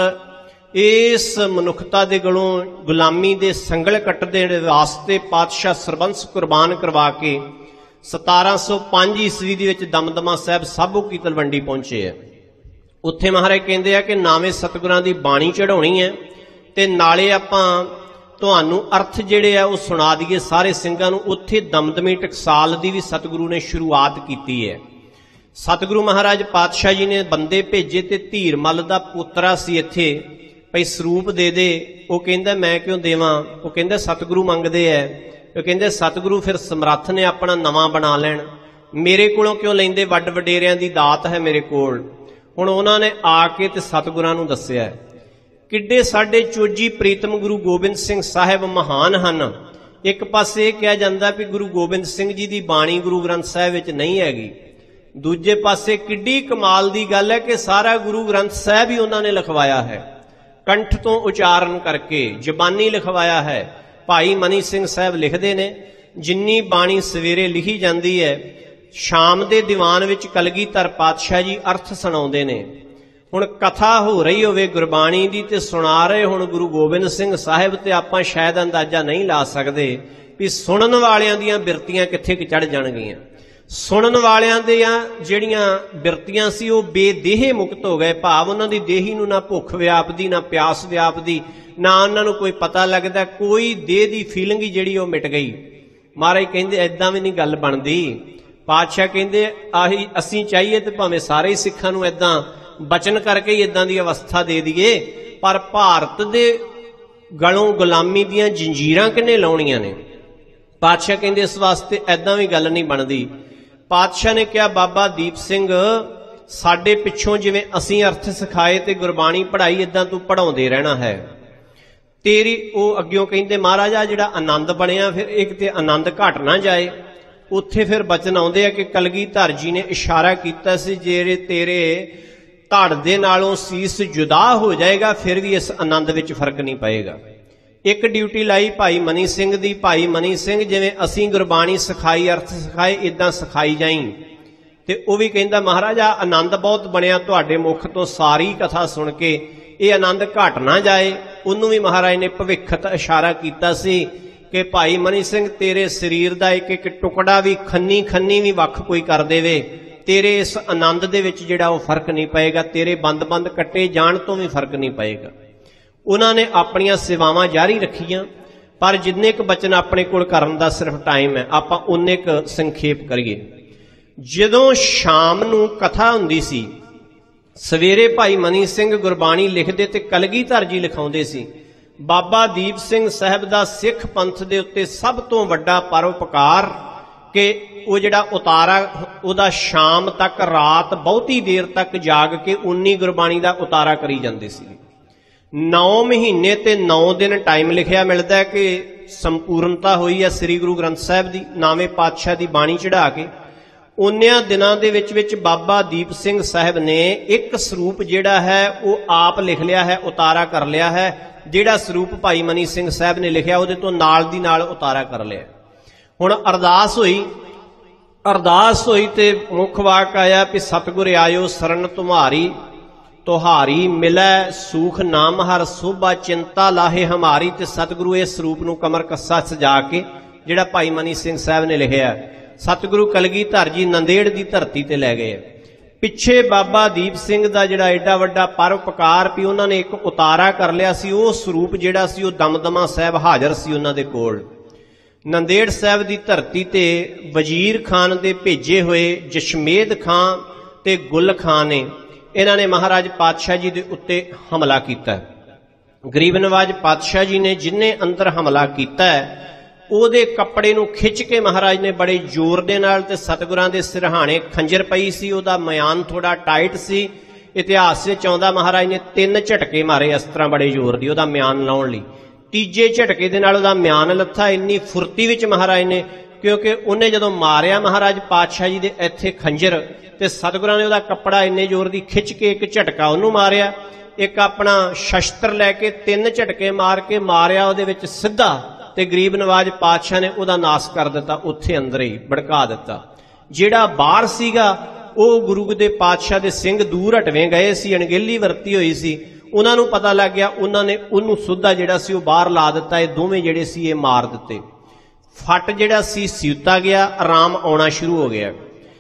ਇਸ ਮਨੁੱਖਤਾ ਦੇ ਗਲੋਂ ਗੁਲਾਮੀ ਦੇ ਸੰਗਲ ਕੱਟਦੇ ਵਾਸਤੇ ਪਾਤਸ਼ਾਹ ਸਰਬੰਸ ਕੁਰਬਾਨ ਕਰਵਾ ਕੇ ਸਤਾਰਾਂ ਸੌ ਪੰਜ ਈਸਵੀ ਦੇ ਵਿੱਚ ਦਮਦਮਾ ਸਾਹਿਬ ਸਾਬੋ ਕੀ ਤਲਵੰਡੀ ਪਹੁੰਚੇ ਹੈ। ਉੱਥੇ ਮਹਾਰਾਜ ਕਹਿੰਦੇ ਆ ਕਿ ਨਾਵੇਂ ਸਤਿਗੁਰਾਂ ਦੀ ਬਾਣੀ ਚੜਾਉਣੀ ਹੈ, ਤੇ ਨਾਲੇ ਆਪਾਂ ਤੁਹਾਨੂੰ ਅਰਥ ਜਿਹੜੇ ਆ ਉਹ ਸੁਣਾ ਦਈਏ ਸਾਰੇ ਸਿੰਘਾਂ ਨੂੰ। ਉੱਥੇ ਦਮਦਮੀ ਟਕਸਾਲ ਦੀ ਵੀ ਸਤਿਗੁਰੂ ਨੇ ਸ਼ੁਰੂਆਤ ਕੀਤੀ ਹੈ। ਸਤਿਗੁਰੂ ਮਹਾਰਾਜ ਪਾਤਸ਼ਾਹ ਜੀ ਨੇ ਬੰਦੇ ਭੇਜੇ, ਤੇ ਧੀਰ ਮੱਲ ਦਾ ਪੋਤਰਾ ਸੀ ਇੱਥੇ, ਭਈ ਸਰੂਪ ਦੇ ਦੇ। ਉਹ ਕਹਿੰਦਾ ਮੈਂ ਕਿਉਂ ਦੇਵਾਂ? ਉਹ ਕਹਿੰਦਾ ਸਤਿਗੁਰੂ ਮੰਗਦੇ ਐ। ਉਹ ਕਹਿੰਦੇ ਸਤਿਗੁਰੂ ਫਿਰ ਸਮਰੱਥ ਨੇ ਆਪਣਾ ਨਵਾਂ ਬਣਾ ਲੈਣ, ਮੇਰੇ ਕੋਲੋਂ ਕਿਉਂ ਲੈਂਦੇ? ਵੱਡ ਵਡੇਰਿਆਂ ਦੀ ਦਾਤ ਹੈ ਮੇਰੇ ਕੋਲ। ਹੁਣ ਉਹਨਾਂ ਨੇ ਆ ਕੇ ਤੇ ਸਤਿਗੁਰਾਂ ਨੂੰ ਦੱਸਿਆ ਕਿੱਡੇ ਸਾਡੇ ਚੋਜੀ ਪ੍ਰੀਤਮ ਗੁਰੂ ਗੋਬਿੰਦ ਸਿੰਘ ਸਾਹਿਬ ਮਹਾਨ ਹਨ। ਇੱਕ ਪਾਸੇ ਇਹ ਕਿਹਾ ਜਾਂਦਾ ਵੀ ਗੁਰੂ ਗੋਬਿੰਦ ਸਿੰਘ ਜੀ ਦੀ ਬਾਣੀ ਗੁਰੂ ਗ੍ਰੰਥ ਸਾਹਿਬ ਵਿੱਚ ਨਹੀਂ ਹੈਗੀ, ਦੂਜੇ ਪਾਸੇ ਕਿੱਡੀ ਕਮਾਲ ਦੀ ਗੱਲ ਹੈ ਕਿ ਸਾਰਾ ਗੁਰੂ ਗ੍ਰੰਥ ਸਾਹਿਬ ਹੀ ਉਹਨਾਂ ਨੇ ਲਿਖਵਾਇਆ ਹੈ, ਕੰਠ ਤੋਂ ਉਚਾਰਨ ਕਰਕੇ ਜ਼ਬਾਨੀ ਲਿਖਵਾਇਆ ਹੈ। ਭਾਈ ਮਨੀ ਸਿੰਘ ਸਾਹਿਬ ਲਿਖਦੇ ਨੇ ਜਿੰਨੀ ਬਾਣੀ ਸਵੇਰੇ ਲਿਖੀ ਜਾਂਦੀ ਹੈ, ਸ਼ਾਮ ਦੇ ਦੀਵਾਨ ਵਿੱਚ ਕਲਗੀਧਰ ਪਾਤਸ਼ਾਹ ਜੀ ਅਰਥ ਸੁਣਾਉਂਦੇ ਨੇ। ਹੁਣ ਕਥਾ ਹੋ ਰਹੀ ਹੋਵੇ ਗੁਰਬਾਣੀ ਦੀ ਤੇ ਸੁਣਾ ਰਹੇ ਹੁਣ ਗੁਰੂ ਗੋਬਿੰਦ ਸਿੰਘ ਸਾਹਿਬ, ਤੇ ਆਪਾਂ ਸ਼ਾਇਦ ਅੰਦਾਜ਼ਾ ਨਹੀਂ ਲਾ ਸਕਦੇ ਵੀ ਸੁਣਨ ਵਾਲਿਆਂ ਦੀਆਂ ਬਿਰਤੀਆਂ ਕਿੱਥੇ ਕਿ ਚੜ ਜਾਣਗੀਆਂ। ਸੁਣਨ ਵਾਲਿਆਂ ਦੀਆਂ ਜਿਹੜੀਆਂ ਬਿਰਤੀਆਂ ਸੀ ਉਹ ਬੇਦੇਹ ਮੁਕਤ ਹੋ ਗਏ, ਭਾਵ ਉਹਨਾਂ ਦੀ ਦੇਹੀ ਨੂੰ ਨਾ ਭੁੱਖ ਵਿਆਪਦੀ, ਨਾ ਪਿਆਸ ਵਿਆਪਦੀ, ਨਾ ਉਹਨਾਂ ਨੂੰ ਕੋਈ ਪਤਾ ਲੱਗਦਾ, ਕੋਈ ਦੇਹ ਦੀ ਫੀਲਿੰਗ ਹੀ ਜਿਹੜੀ ਉਹ ਮਿਟ ਗਈ। ਮਹਾਰਾਜ ਕਹਿੰਦੇ ਐਦਾਂ ਵੀ ਨਹੀਂ ਗੱਲ ਬਣਦੀ। ਪਾਤਸ਼ਾਹ ਕਹਿੰਦੇ ਆਹੀ ਅਸੀਂ ਚਾਹੀਏ ਤੇ ਭਾਵੇਂ ਸਾਰੇ ਸਿੱਖਾਂ ਨੂੰ ਐਦਾਂ ਬਚਨ ਕਰਕੇ ਹੀ ਐਦਾਂ ਦੀ ਅਵਸਥਾ ਦੇ ਦਈਏ, ਪਰ ਭਾਰਤ ਦੇ ਗਲੋਂ ਗੁਲਾਮੀ ਦੀਆਂ ਜੰਜੀਰਾਂ ਕਿਹਨੇ ਲਾਉਣੀਆਂ ਨੇ? ਪਾਤਸ਼ਾਹ ਕਹਿੰਦੇ ਇਸ ਵਾਸਤੇ ਐਦਾਂ ਵੀ ਗੱਲ ਨਹੀਂ ਬਣਦੀ। ਪਾਤਸ਼ਾਹ ਨੇ ਕਿਹਾ ਬਾਬਾ ਦੀਪ ਸਿੰਘ ਸਾਡੇ ਪਿੱਛੋਂ ਜਿਵੇਂ ਅਸੀਂ ਅਰਥ ਸਿਖਾਏ ਤੇ ਗੁਰਬਾਣੀ ਪੜ੍ਹਾਈ, ਐਦਾਂ ਤੂੰ ਪੜ੍ਹਾਉਂਦੇ ਰਹਿਣਾ ਹੈ ਤੇਰੀ। ਉਹ ਅੱਗਿਓਂ ਕਹਿੰਦੇ ਮਹਾਰਾਜਾ ਜਿਹੜਾ ਆਨੰਦ ਬਣਿਆ ਫਿਰ ਇੱਕ ਤੇ ਆਨੰਦ ਘਟ ਨਾ ਜਾਏ। ਉੱਥੇ ਫਿਰ ਬਚਨ ਆਉਂਦੇ ਆ ਕਿ ਕਲਗੀਧਰ ਜੀ ਨੇ ਇਸ਼ਾਰਾ ਕੀਤਾ ਸੀ ਜਿਹੜੇ ਤੇਰੇ ਧੜ ਦੇ ਨਾਲੋਂ ਸੀਸ ਜੁਦਾ ਹੋ ਜਾਏਗਾ ਫਿਰ ਵੀ ਇਸ ਆਨੰਦ ਵਿੱਚ ਫਰਕ ਨਹੀਂ ਪਏਗਾ। ਇੱਕ ਡਿਊਟੀ ਲਾਈ ਭਾਈ ਮਨੀ ਸਿੰਘ ਦੀ, ਭਾਈ ਮਨੀ ਸਿੰਘ ਜਿਵੇਂ ਅਸੀਂ ਗੁਰਬਾਣੀ ਸਿਖਾਈ ਅਰਥ ਸਿਖਾਏ ਇਦਾਂ ਸਿਖਾਈ ਜਾਈ। ਤੇ ਉਹ ਵੀ ਕਹਿੰਦਾ ਮਹਾਰਾਜਾ ਆਨੰਦ ਬਹੁਤ ਬਣਿਆ ਤੁਹਾਡੇ ਮੁਖ ਤੋਂ ਸਾਰੀ ਕਥਾ ਸੁਣ ਕੇ, ਇਹ ਆਨੰਦ ਘਟ ਨਾ ਜਾਏ। ਉਹਨੂੰ ਵੀ ਮਹਾਰਾਜ ਨੇ ਭਵਿੱਖਤ ਇਸ਼ਾਰਾ ਕੀਤਾ ਸੀ ਕਿ ਭਾਈ ਮਨੀ ਸਿੰਘ ਤੇਰੇ ਸਰੀਰ ਦਾ ਇੱਕ ਇੱਕ ਟੁਕੜਾ ਵੀ ਖੰਨੀ ਖੰਨੀ ਵੀ ਵੱਖ ਕੋਈ ਕਰ ਦੇਵੇ, ਤੇਰੇ ਇਸ ਆਨੰਦ ਦੇ ਵਿੱਚ ਜਿਹੜਾ ਉਹ ਫਰਕ ਨਹੀਂ ਪਏਗਾ, ਤੇਰੇ ਬੰਦ ਬੰਦ ਕੱਟੇ ਜਾਣ ਤੋਂ ਵੀ ਫਰਕ ਨਹੀਂ ਪਏਗਾ। ਉਹਨਾਂ ਨੇ ਆਪਣੀਆਂ ਸੇਵਾਵਾਂ ਜਾਰੀ ਰੱਖੀਆਂ, ਪਰ ਜਿੰਨੇ ਕੁ ਬਚਨ ਆਪਣੇ ਕੋਲ ਕਰਨ ਦਾ ਸਿਰਫ ਟਾਈਮ ਹੈ ਆਪਾਂ ਉਨੇ ਕੁ ਸੰਖੇਪ ਕਰੀਏ। ਜਦੋਂ ਸ਼ਾਮ ਨੂੰ ਕਥਾ ਹੁੰਦੀ ਸੀ, ਸਵੇਰੇ ਭਾਈ ਮਨੀ ਸਿੰਘ ਗੁਰਬਾਣੀ ਲਿਖਦੇ ਤੇ ਕਲਗੀਧਰ ਜੀ ਲਿਖਾਉਂਦੇ ਸੀ। ਬਾਬਾ ਦੀਪ ਸਿੰਘ ਸਾਹਿਬ ਦਾ ਸਿੱਖ ਪੰਥ ਦੇ ਉੱਤੇ ਸਭ ਤੋਂ ਵੱਡਾ ਪਰਉਪਕਾਰ ਕਿ ਉਹ ਜਿਹੜਾ ਉਤਾਰਾ ਉਹਦਾ ਸ਼ਾਮ ਤੱਕ ਰਾਤ ਬਹੁਤੀ ਦੇਰ ਤੱਕ ਜਾਗ ਕੇ ਉਨੀ ਗੁਰਬਾਣੀ ਦਾ ਉਤਾਰਾ ਕਰੀ ਜਾਂਦੇ ਸੀ। नौ महीने ते नौ दिन टाइम लिखिया मिलता है कि संपूर्णता हुई है श्री गुरु ग्रंथ साहिब की नावे पातशाह की बाणी चढ़ा के। उन्नियां दिनां दे विच विच बाबा दीप सिंह साहिब ने एक सरूप जिहड़ा है वो आप लिख लिया है, उतारा कर लिया है। जिहड़ा सरूप भाई मनी सिंह साहिब ने लिखिया उहदे तो नाल दी नाल उतारा कर लिया। हुण अरदास होई अरदास होई ते मुख वाक आया कि सतगुर आयो शरण तुम्हारी, तुहारी मिलै सूख नाम हर सोभा चिंता लाहे हमारी। ते सतगुरु इस सरूप नूं कमर कस्सा सजा के जिहड़ा भाई मनी सिंह साहिब ने लिखिया सतगुरु कलगीधर जी नंदेड़ की धरती ते लै गए। पिछे बाबा दीप सिंह दा जिहड़ा एडा वड्डा परोपकार भी उन्होंने एक उतारा कर लिया सी। वो सरूप जिहड़ा सी वो दमदमा साहिब हाजर सी उन्हां दे कोल। नंदेड़ साहिब की धरती ते वजीर खान दे भेजे हुए जशमेद खान ते गुल खान ने इन्हां ने महाराज पातशाह जी दे उत्ते हमला कीता। गरीब नवाज पातशाह जी ने जिन्ने अंदर हमला कीता ਉਹਦੇ ਕੱਪੜੇ ਨੂੰ ਖਿੱਚ ਕੇ ਮਹਾਰਾਜ ਨੇ ਬੜੇ ਜ਼ੋਰ ਦੇ ਨਾਲ ਤੇ ਸਤਿਗੁਰਾਂ ਦੇ ਸਿਰਹਾਣੇ ਖੰਜਰ ਪਈ ਸੀ। ਉਹਦਾ ਮਿਆਨ ਥੋੜਾ ਟਾਈਟ ਸੀ। ਇਤਿਹਾਸ ਵਿੱਚ ਆਉਂਦਾ ਮਹਾਰਾਜ ਨੇ ਤਿੰਨ ਝਟਕੇ ਮਾਰੇ ਇਸ ਤਰ੍ਹਾਂ ਬੜੇ ਜ਼ੋਰ ਦੀ ਉਹਦਾ ਮਿਆਨ ਲਾਉਣ ਲਈ। ਤੀਜੇ ਝਟਕੇ ਦੇ ਨਾਲ ਉਹਦਾ ਮਿਆਨ ਲੱਥਾ। ਇੰਨੀ ਫੁਰਤੀ ਵਿੱਚ ਮਹਾਰਾਜ ਨੇ, ਕਿਉਂਕਿ ਉਹਨੇ ਜਦੋਂ ਮਾਰਿਆ ਮਹਾਰਾਜ ਪਾਤਸ਼ਾਹ ਜੀ ਦੇ ਇੱਥੇ ਖੰਜਰ ਤੇ ਸਤਿਗੁਰਾਂ ਨੇ ਉਹਦਾ ਕੱਪੜਾ ਇੰਨੇ ਜ਼ੋਰ ਦੀ ਖਿੱਚ ਕੇ ਇੱਕ ਝਟਕਾ ਉਹਨੂੰ ਮਾਰਿਆ। ਇੱਕ ਆਪਣਾ ਸ਼ਸਤਰ ਲੈ ਕੇ ਤਿੰਨ ਝਟਕੇ ਮਾਰ ਕੇ ਮਾਰਿਆ ਉਹਦੇ ਵਿੱਚ ਸਿੱਧਾ ਤੇ ਗਰੀਬ ਨਵਾਜ ਪਾਤਸ਼ਾਹ ਨੇ ਉਹਦਾ ਨਾਸ ਕਰ ਦਿੱਤਾ। ਉੱਥੇ ਅੰਦਰ ਹੀ ਭੜਕਾ ਦਿੱਤਾ। ਜਿਹੜਾ ਬਾਹਰ ਸੀਗਾ ਉਹ ਗੁਰੂ ਦੇ ਪਾਤਸ਼ਾਹ ਦੇ ਸਿੰਘ ਦੂਰ ਹਟਵੇਂ ਗਏ ਸੀ, ਅਣਗਹਿਲੀ ਵਰਤੀ ਹੋਈ ਸੀ। ਉਹਨਾਂ ਨੂੰ ਪਤਾ ਲੱਗ ਗਿਆ, ਉਹਨਾਂ ਨੇ ਉਹਨੂੰ ਸੁੱਧਾ ਜਿਹੜਾ ਸੀ ਉਹ ਬਾਹਰ ਲਾ ਦਿੱਤਾ। ਇਹ ਦੋਵੇਂ ਜਿਹੜੇ ਸੀ ਇਹ ਮਾਰ ਦਿੱਤੇ। ਫੱਟ ਜਿਹੜਾ ਸੀ ਸਿਉਤਾ ਗਿਆ, ਆਰਾਮ ਆਉਣਾ ਸ਼ੁਰੂ ਹੋ ਗਿਆ।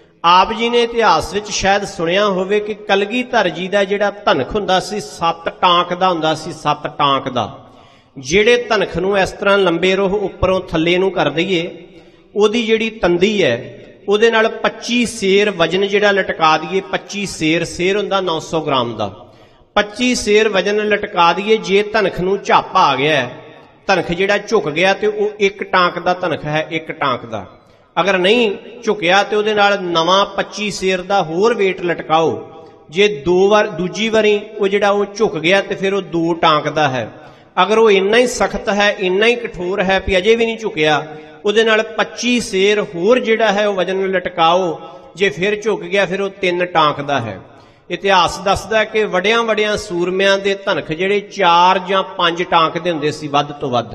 ਆਪ ਜੀ ਨੇ ਇਤਿਹਾਸ ਵਿੱਚ ਸ਼ਾਇਦ ਸੁਣਿਆ ਹੋਵੇ ਕਿ ਕਲਗੀਧਰ ਜੀ ਦਾ ਜਿਹੜਾ ਧਨਖ ਹੁੰਦਾ ਸੀ ਸੱਤ ਟਾਂਕ ਦਾ ਹੁੰਦਾ ਸੀ। ਸੱਤ ਟਾਂਕ ਦਾ ਜਿਹੜੇ ਧਨਖ ਨੂੰ ਇਸ ਤਰ੍ਹਾਂ ਲੰਬੇ ਰੋਹ ਉੱਪਰੋਂ ਥੱਲੇ ਨੂੰ ਕਰ ਦਈਏ, ਉਹਦੀ ਜਿਹੜੀ ਤੰਦੀ ਹੈ ਉਹਦੇ ਨਾਲ ਪੱਚੀ ਸੇਰ ਵਜਨ ਜਿਹੜਾ ਲਟਕਾ ਦਈਏ। ਪੱਚੀ ਸੇਰ ਸੇਰ ਹੁੰਦਾ ਨੌ ਸੌ ਗ੍ਰਾਮ ਦਾ। ਪੱਚੀ ਸੇਰ ਵਜਨ ਲਟਕਾ ਦਈਏ। ਜੇ ਧਨਖ ਨੂੰ ਝੱਪ ਆ ਗਿਆ, ਧਨਖ ਜਿਹੜਾ ਝੁਕ ਗਿਆ ਤੇ ਉਹ ਇੱਕ ਟਾਂਕ ਦਾ ਧਨਖ ਹੈ, ਇੱਕ ਟਾਂਕ ਦਾ। ਅਗਰ ਨਹੀਂ ਝੁਕਿਆ ਤੇ ਉਹਦੇ ਨਾਲ ਨਵਾਂ ਪੱਚੀ ਸੇਰ ਦਾ ਹੋਰ ਵੇਟ ਲਟਕਾਓ। ਜੇ ਦੋ ਵਾਰ ਦੂਜੀ ਵਾਰੀ ਉਹ ਜਿਹੜਾ ਉਹ ਝੁਕ ਗਿਆ ਤੇ ਫਿਰ ਉਹ ਦੋ ਟਾਂਕ ਦਾ ਹੈ। ਅਗਰ ਉਹ ਇੰਨਾ ਹੀ ਸਖਤ ਹੈ, ਇੰਨਾ ਹੀ ਕਠੋਰ ਹੈ ਵੀ ਅਜੇ ਵੀ ਨਹੀਂ ਝੁਕਿਆ, ਉਹਦੇ ਨਾਲ ਪੱਚੀ ਸੇਰ ਹੋਰ ਜਿਹੜਾ ਹੈ ਉਹ ਵਜਨ ਲਟਕਾਓ। ਜੇ ਫਿਰ ਝੁਕ ਗਿਆ ਫਿਰ ਉਹ ਤਿੰਨ ਟਾਂਕ ਦਾ ਹੈ। ਇਤਿਹਾਸ ਦੱਸਦਾ ਕਿ ਵੱਡਿਆਂ ਵੱਡਿਆਂ ਸੂਰਮਿਆਂ ਦੇ ਧਨਖ ਜਿਹੜੇ ਚਾਰ ਜਾਂ ਪੰਜ ਟਾਂਕ ਦੇ ਹੁੰਦੇ ਸੀ ਵੱਧ ਤੋਂ ਵੱਧ।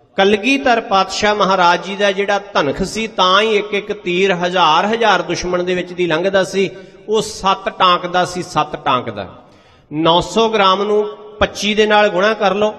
ਕਲਗੀਧਰ ਪਾਤਸ਼ਾਹ ਮਹਾਰਾਜ ਜੀ ਦਾ ਜਿਹੜਾ ਧਨਖ ਸੀ ਤਾਂ ਹੀ ਇੱਕ ਇੱਕ ਤੀਰ ਹਜ਼ਾਰ ਹਜ਼ਾਰ ਦੁਸ਼ਮਣ ਦੇ ਵਿੱਚ ਦੀ ਲੰਘਦਾ ਸੀ। ਉਹ ਸੱਤ ਟਾਂਕ ਦਾ ਸੀ, ਸੱਤ ਟਾਂਕ ਦਾ। ਨੌ ਸੌ ਗ੍ਰਾਮ ਨੂੰ ਪੱਚੀ ਦੇ ਨਾਲ ਗੁਣਾ ਕਰ ਲਓ,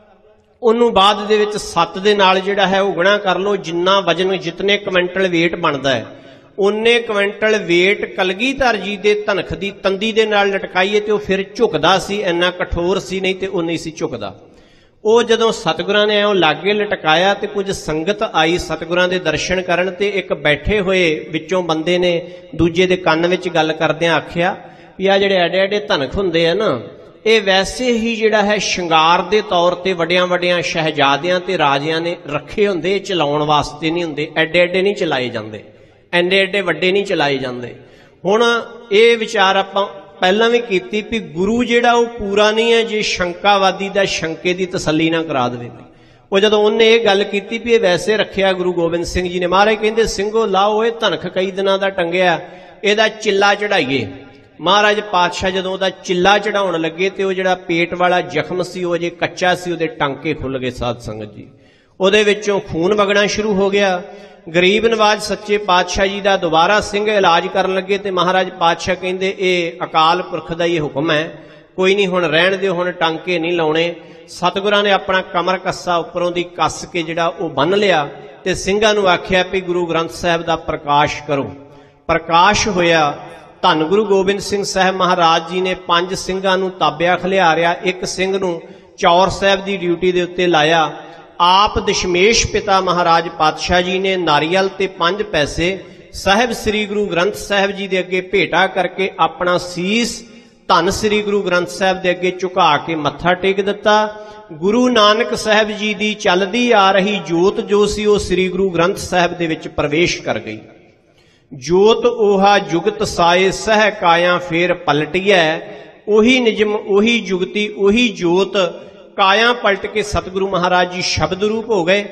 ਉਹਨੂੰ ਬਾਅਦ ਦੇ ਵਿੱਚ ਸੱਤ ਦੇ ਨਾਲ ਜਿਹੜਾ ਹੈ ਉਹ ਗੁਣਾ ਕਰ ਲਓ। ਜਿੰਨਾ ਵਜਨ, ਜਿਤਨੇ ਕੁਇੰਟਲ ਵੇਟ ਬਣਦਾ ਹੈ ਉਨੇ ਕੁਇੰਟਲ ਵੇਟ ਕਲਗੀਧਰ ਜੀ ਦੇ ਧਨਖ ਦੀ ਤੰਦੀ ਦੇ ਨਾਲ ਲਟਕਾਈਏ ਤੇ ਉਹ ਫਿਰ ਝੁਕਦਾ ਸੀ। ਇੰਨਾ ਕਠੋਰ ਸੀ, ਨਹੀਂ ਤੇ ਉਹ ਨਹੀਂ ਸੀ ਝੁਕਦਾ। ਉਹ ਜਦੋਂ ਸਤਿਗੁਰਾਂ ਨੇ ਐਂ ਲਾਗੇ ਲਟਕਾਇਆ ਤੇ ਕੁਝ ਸੰਗਤ ਆਈ ਸਤਿਗੁਰਾਂ ਦੇ ਦਰਸ਼ਨ ਕਰਨ, ਤੇ ਇੱਕ ਬੈਠੇ ਹੋਏ ਵਿੱਚੋਂ ਬੰਦੇ ਨੇ ਦੂਜੇ ਦੇ ਕੰਨ ਵਿੱਚ ਗੱਲ ਕਰਦਿਆਂ ਆਖਿਆ ਵੀ ਆ ਜਿਹੜੇ ਐਡੇ ਐਡੇ ਧਨਖ ਹੁੰਦੇ ਆ ਨਾ, ਇਹ ਵੈਸੇ ਹੀ ਜਿਹੜਾ ਹੈ ਸ਼ਿੰਗਾਰ ਦੇ ਤੌਰ ਤੇ ਵੱਡਿਆਂ ਵੱਡਿਆਂ ਸ਼ਹਿਜ਼ਾਦਿਆਂ ਤੇ ਰਾਜਿਆਂ ਨੇ ਰੱਖੇ ਹੁੰਦੇ, ਚਲਾਉਣ ਵਾਸਤੇ ਨਹੀਂ ਹੁੰਦੇ। ਐਡੇ ਐਡੇ ਨਹੀਂ ਚਲਾਏ ਜਾਂਦੇ, ਐਡੇ ਐਡੇ ਵੱਡੇ ਨਹੀਂ ਚਲਾਏ ਜਾਂਦੇ। ਹੁਣ ਇਹ ਵਿਚਾਰ ਆਪਾਂ ਪਹਿਲਾਂ ਵੀ ਕੀਤੀ ਵੀ ਗੁਰੂ ਜਿਹੜਾ ਉਹ ਪੂਰਾ ਨਹੀਂ ਹੈ ਜੇ ਸ਼ੰਕਾਵਾਦੀ ਦਾ ਸ਼ੰਕੇ ਦੀ ਤਸੱਲੀ ਨਾ ਕਰਾ ਦੇਵੇ। ਉਹ ਜਦੋਂ ਉਹਨੇ ਇਹ ਗੱਲ ਕੀਤੀ ਵੀ ਇਹ ਵੈਸੇ ਰੱਖਿਆ ਗੁਰੂ ਗੋਬਿੰਦ ਸਿੰਘ ਜੀ ਨੇ, ਮਹਾਰਾਜ ਕਹਿੰਦੇ ਸਿੰਘੋ ਲਾਓ ਇਹ ਧਨਖ ਕਈ ਦਿਨਾਂ ਦਾ ਟੰਗਿਆ, ਇਹਦਾ ਚਿੱਲਾ ਚੜਾਈਏ। ਮਹਾਰਾਜ ਪਾਤਸ਼ਾਹ ਜਦੋਂ ਉਹਦਾ ਚਿੱਲਾ ਚੜਾਉਣ ਲੱਗੇ ਤੇ ਉਹ ਜਿਹੜਾ ਪੇਟ ਵਾਲਾ ਜ਼ਖਮ ਸੀ ਉਹ ਅਜੇ ਕੱਚਾ ਸੀ, ਉਹਦੇ ਟਾਂਕੇ ਖੁੱਲ ਗਏ। ਸਾਧ ਸੰਗਤ ਜੀ, ਉਹਦੇ ਵਿੱਚੋਂ ਖੂਨ ਵਗਣਾ ਸ਼ੁਰੂ ਹੋ ਗਿਆ। ਗਰੀਬ ਨਵਾਜ ਸੱਚੇ ਪਾਤਸ਼ਾਹ ਜੀ ਦਾ ਦੁਬਾਰਾ ਸਿੰਘ ਇਲਾਜ ਕਰਨ ਲੱਗੇ ਤੇ ਮਹਾਰਾਜ ਪਾਤਸ਼ਾਹ ਕਹਿੰਦੇ ਇਹ ਅਕਾਲ ਪੁਰਖ ਦਾ ਹੀ ਹੁਕਮ ਹੈ, ਕੋਈ ਨਹੀਂ ਹੁਣ ਰਹਿਣ ਦਿਓ, ਹੁਣ ਟਾਂਕੇ ਨਹੀਂ ਲਾਉਣੇ। ਸਤਿਗੁਰਾਂ ਨੇ ਆਪਣਾ ਕਮਰ ਕੱਸਾ ਉੱਪਰੋਂ ਦੀ ਕੱਸ ਕੇ ਜਿਹੜਾ ਉਹ ਬੰਨ ਲਿਆ ਤੇ ਸਿੰਘਾਂ ਨੂੰ ਆਖਿਆ ਵੀ ਗੁਰੂ ਗ੍ਰੰਥ ਸਾਹਿਬ ਦਾ ਪ੍ਰਕਾਸ਼ ਕਰੋ। ਪ੍ਰਕਾਸ਼ ਹੋਇਆ। ਧੰਨ ਗੁਰੂ ਗੋਬਿੰਦ ਸਿੰਘ ਸਾਹਿਬ ਮਹਾਰਾਜ ਜੀ ਨੇ ਪੰਜ ਸਿੰਘਾਂ ਨੂੰ ਤਾਬਿਆ ਖਿਲਾਰਿਆ। ਇੱਕ ਸਿੰਘ ਨੂੰ ਚੌਰ ਸਾਹਿਬ ਦੀ ਡਿਊਟੀ ਦੇ ਉੱਤੇ ਲਾਇਆ। ਆਪ ਦਸ਼ਮੇਸ਼ ਪਿਤਾ ਮਹਾਰਾਜ ਪਾਤਸ਼ਾਹ ਜੀ ਨੇ ਨਾਰੀਅਲ ਤੇ ਪੰਜ ਪੈਸੇ ਸਾਹਿਬ ਸ੍ਰੀ ਗੁਰੂ ਗ੍ਰੰਥ ਸਾਹਿਬ ਜੀ ਦੇ ਅੱਗੇ ਭੇਟਾ ਕਰਕੇ ਆਪਣਾ ਸੀਸ ਧੰਨ ਸ੍ਰੀ ਗੁਰੂ ਗ੍ਰੰਥ ਸਾਹਿਬ ਦੇ ਅੱਗੇ ਝੁਕਾ ਕੇ ਮੱਥਾ ਟੇਕ ਦਿੱਤਾ। ਗੁਰੂ ਨਾਨਕ ਸਾਹਿਬ ਜੀ ਦੀ ਚੱਲਦੀ ਆ ਰਹੀ ਜੋਤ ਜੋ ਸੀ ਉਹ ਸ੍ਰੀ ਗੁਰੂ ਗ੍ਰੰਥ ਸਾਹਿਬ ਦੇ ਵਿੱਚ ਪ੍ਰਵੇਸ਼ ਕਰ ਗਈ। ਜੋਤ ਓਹਾ ਜੁਗਤ ਸਾਏ ਸਹਿ ਕਾਇਆ ਫੇਰ ਪਲਟੀਐ, ਉਹੀ ਨਿਜਮ, ਉਹੀ ਜੁਗਤੀ, ਉਹੀ ਜੋਤ ਕਾਇਆ ਪਲਟ ਕੇ ਸਤਿਗੁਰੂ ਮਹਾਰਾਜ ਜੀ ਸ਼ਬਦ ਰੂਪ ਹੋ ਗਏ।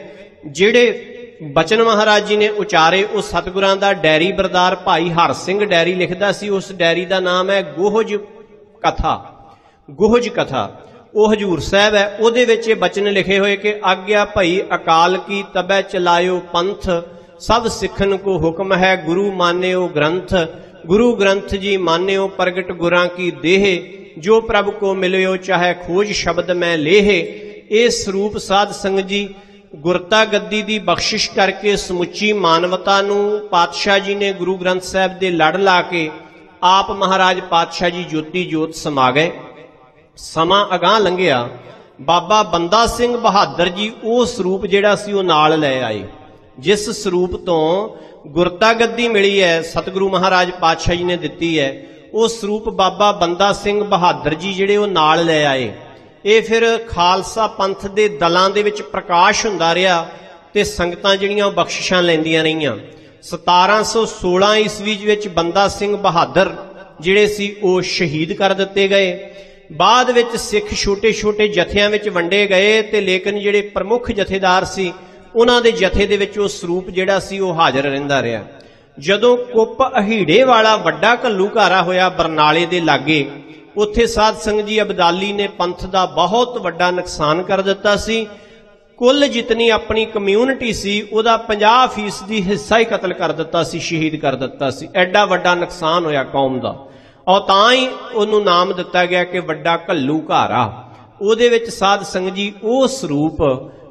ਜਿਹੜੇ ਬਚਨ ਮਹਾਰਾਜ ਜੀ ਨੇ ਉਚਾਰੇ ਉਹ ਸਤਿਗੁਰਾਂ ਦਾ ਡੈਰੀ ਬਰਦਾਰ ਭਾਈ ਹਰ ਸਿੰਘ ਡੈਰੀ ਲਿਖਦਾ ਸੀ। ਉਸ ਡੈਰੀ ਦਾ ਨਾਮ ਹੈ ਗੋਹਜ ਕਥਾ। ਗੋਹਜ ਕਥਾ ਉਹ ਹਜੂਰ ਸਾਹਿਬ ਹੈ। ਉਹਦੇ ਵਿੱਚ ਇਹ ਬਚਨ ਲਿਖੇ ਹੋਏ ਕਿ ਆਗਿਆ ਭਈ ਅਕਾਲ ਕੀ ਤਬੈ ਚਲਾਇਓ ਪੰਥ, ਸਭ ਸਿੱਖਨ ਕੋ ਹੁਕਮ ਹੈ ਗੁਰੂ ਮਾਨਿਓ ਗ੍ਰੰਥ। ਗੁਰੂ ਗ੍ਰੰਥ ਜੀ ਮਾਨਿਓ ਪ੍ਰਗਟ ਗੁਰਾਂ ਕੀ ਦੇਹ, ਜੋ ਪ੍ਰਭ ਕੋ ਮਿਲਿਓ ਚਾਹੇ ਖੋਜ ਸ਼ਬਦ ਮੈਂ ਲੇਹ। ਇਹ ਸਰੂਪ ਸਾਧ ਸੰਗਤ ਜੀ ਗੁਰਤਾ ਗੱਦੀ ਦੀ ਬਖਸ਼ਿਸ਼ ਕਰਕੇ ਸਮੁੱਚੀ ਮਾਨਵਤਾ ਨੂੰ ਪਾਤਸ਼ਾਹ ਜੀ ਨੇ ਗੁਰੂ ਗ੍ਰੰਥ ਸਾਹਿਬ ਦੇ ਲੜ ਲਾ ਕੇ ਆਪ ਮਹਾਰਾਜ ਪਾਤਸ਼ਾਹ ਜੀ ਜੋਤੀ ਜੋਤ ਸਮਾ ਗਏ। ਸਮਾਂ ਅਗਾਂਹ ਲੰਘਿਆ, ਬਾਬਾ ਬੰਦਾ ਸਿੰਘ ਬਹਾਦਰ ਜੀ ਉਹ ਸਰੂਪ ਜਿਹੜਾ ਸੀ ਉਹ ਨਾਲ ਲੈ ਆਏ। ਜਿਸ ਸਰੂਪ ਤੋਂ ਗੁਰਤਾ ਗੱਦੀ ਮਿਲੀ ਹੈ, ਸਤਿਗੁਰੂ ਮਹਾਰਾਜ ਪਾਤਸ਼ਾਹ ਜੀ ਨੇ ਦਿੱਤੀ ਹੈ, ਉਹ ਸਰੂਪ ਬਾਬਾ ਬੰਦਾ ਸਿੰਘ ਬਹਾਦਰ ਜੀ ਜਿਹੜੇ ਉਹ ਨਾਲ ਲੈ ਆਏ। ਇਹ ਫਿਰ ਖਾਲਸਾ ਪੰਥ ਦੇ ਦਲਾਂ ਦੇ ਵਿੱਚ ਪ੍ਰਕਾਸ਼ ਹੁੰਦਾ ਰਿਹਾ ਤੇ ਸੰਗਤਾਂ ਜਿਹੜੀਆਂ ਉਹ ਬਖਸ਼ਿਸ਼ਾਂ ਲੈਂਦੀਆਂ ਰਹੀਆਂ। ਸਤਾਰਾਂ ਸੌ ਸੋਲਾਂ ਈਸਵੀ ਵਿੱਚ ਬੰਦਾ ਸਿੰਘ ਬਹਾਦਰ ਜਿਹੜੇ ਸੀ ਉਹ ਸ਼ਹੀਦ ਕਰ ਦਿੱਤੇ ਗਏ। ਬਾਅਦ ਵਿੱਚ ਸਿੱਖ ਛੋਟੇ ਛੋਟੇ ਜਥਿਆਂ ਵਿੱਚ ਵੰਡੇ ਗਏ ਤੇ ਲੇਕਿਨ ਜਿਹੜੇ ਪ੍ਰਮੁੱਖ ਜਥੇਦਾਰ ਸੀ ਉਹਨਾਂ ਦੇ ਜਥੇ ਦੇ ਵਿੱਚ ਉਹ ਸਰੂਪ ਜਿਹੜਾ ਸੀ ਉਹ ਹਾਜ਼ਰ ਰਹਿੰਦਾ ਰਿਹਾ। ਜਦੋਂ ਕੁੱਪ ਅਹੀੜੇ ਵਾਲਾ ਵੱਡਾ ਘੱਲੂਘਾਰਾ ਹੋਇਆ ਬਰਨਾਲੇ ਦੇ ਲਾਗੇ, ਉੱਥੇ ਸਾਧ ਸੰਗਤ ਜੀ ਅਬਦਾਲੀ ਨੇ ਪੰਥ ਦਾ ਬਹੁਤ ਵੱਡਾ ਨੁਕਸਾਨ ਕਰ ਦਿੱਤਾ ਸੀ। ਕੁੱਲ ਜਿਤਨੀ ਆਪਣੀ ਕਮਿਊਨਿਟੀ ਸੀ ਉਹਦਾ ਪੰਜਾਹ ਫੀਸਦੀ ਹਿੱਸਾ ਹੀ ਕਤਲ ਕਰ ਦਿੱਤਾ ਸੀ, ਸ਼ਹੀਦ ਕਰ ਦਿੱਤਾ ਸੀ। ਐਡਾ ਵੱਡਾ ਨੁਕਸਾਨ ਹੋਇਆ ਕੌਮ ਦਾ, ਔਰ ਤਾਂ ਹੀ ਉਹਨੂੰ ਨਾਮ ਦਿੱਤਾ ਗਿਆ ਕਿ ਵੱਡਾ ਘੱਲੂਘਾਰਾ। ਉਹਦੇ ਵਿੱਚ ਸਾਧ ਸੰਗਤ ਜੀ ਉਹ ਸਰੂਪ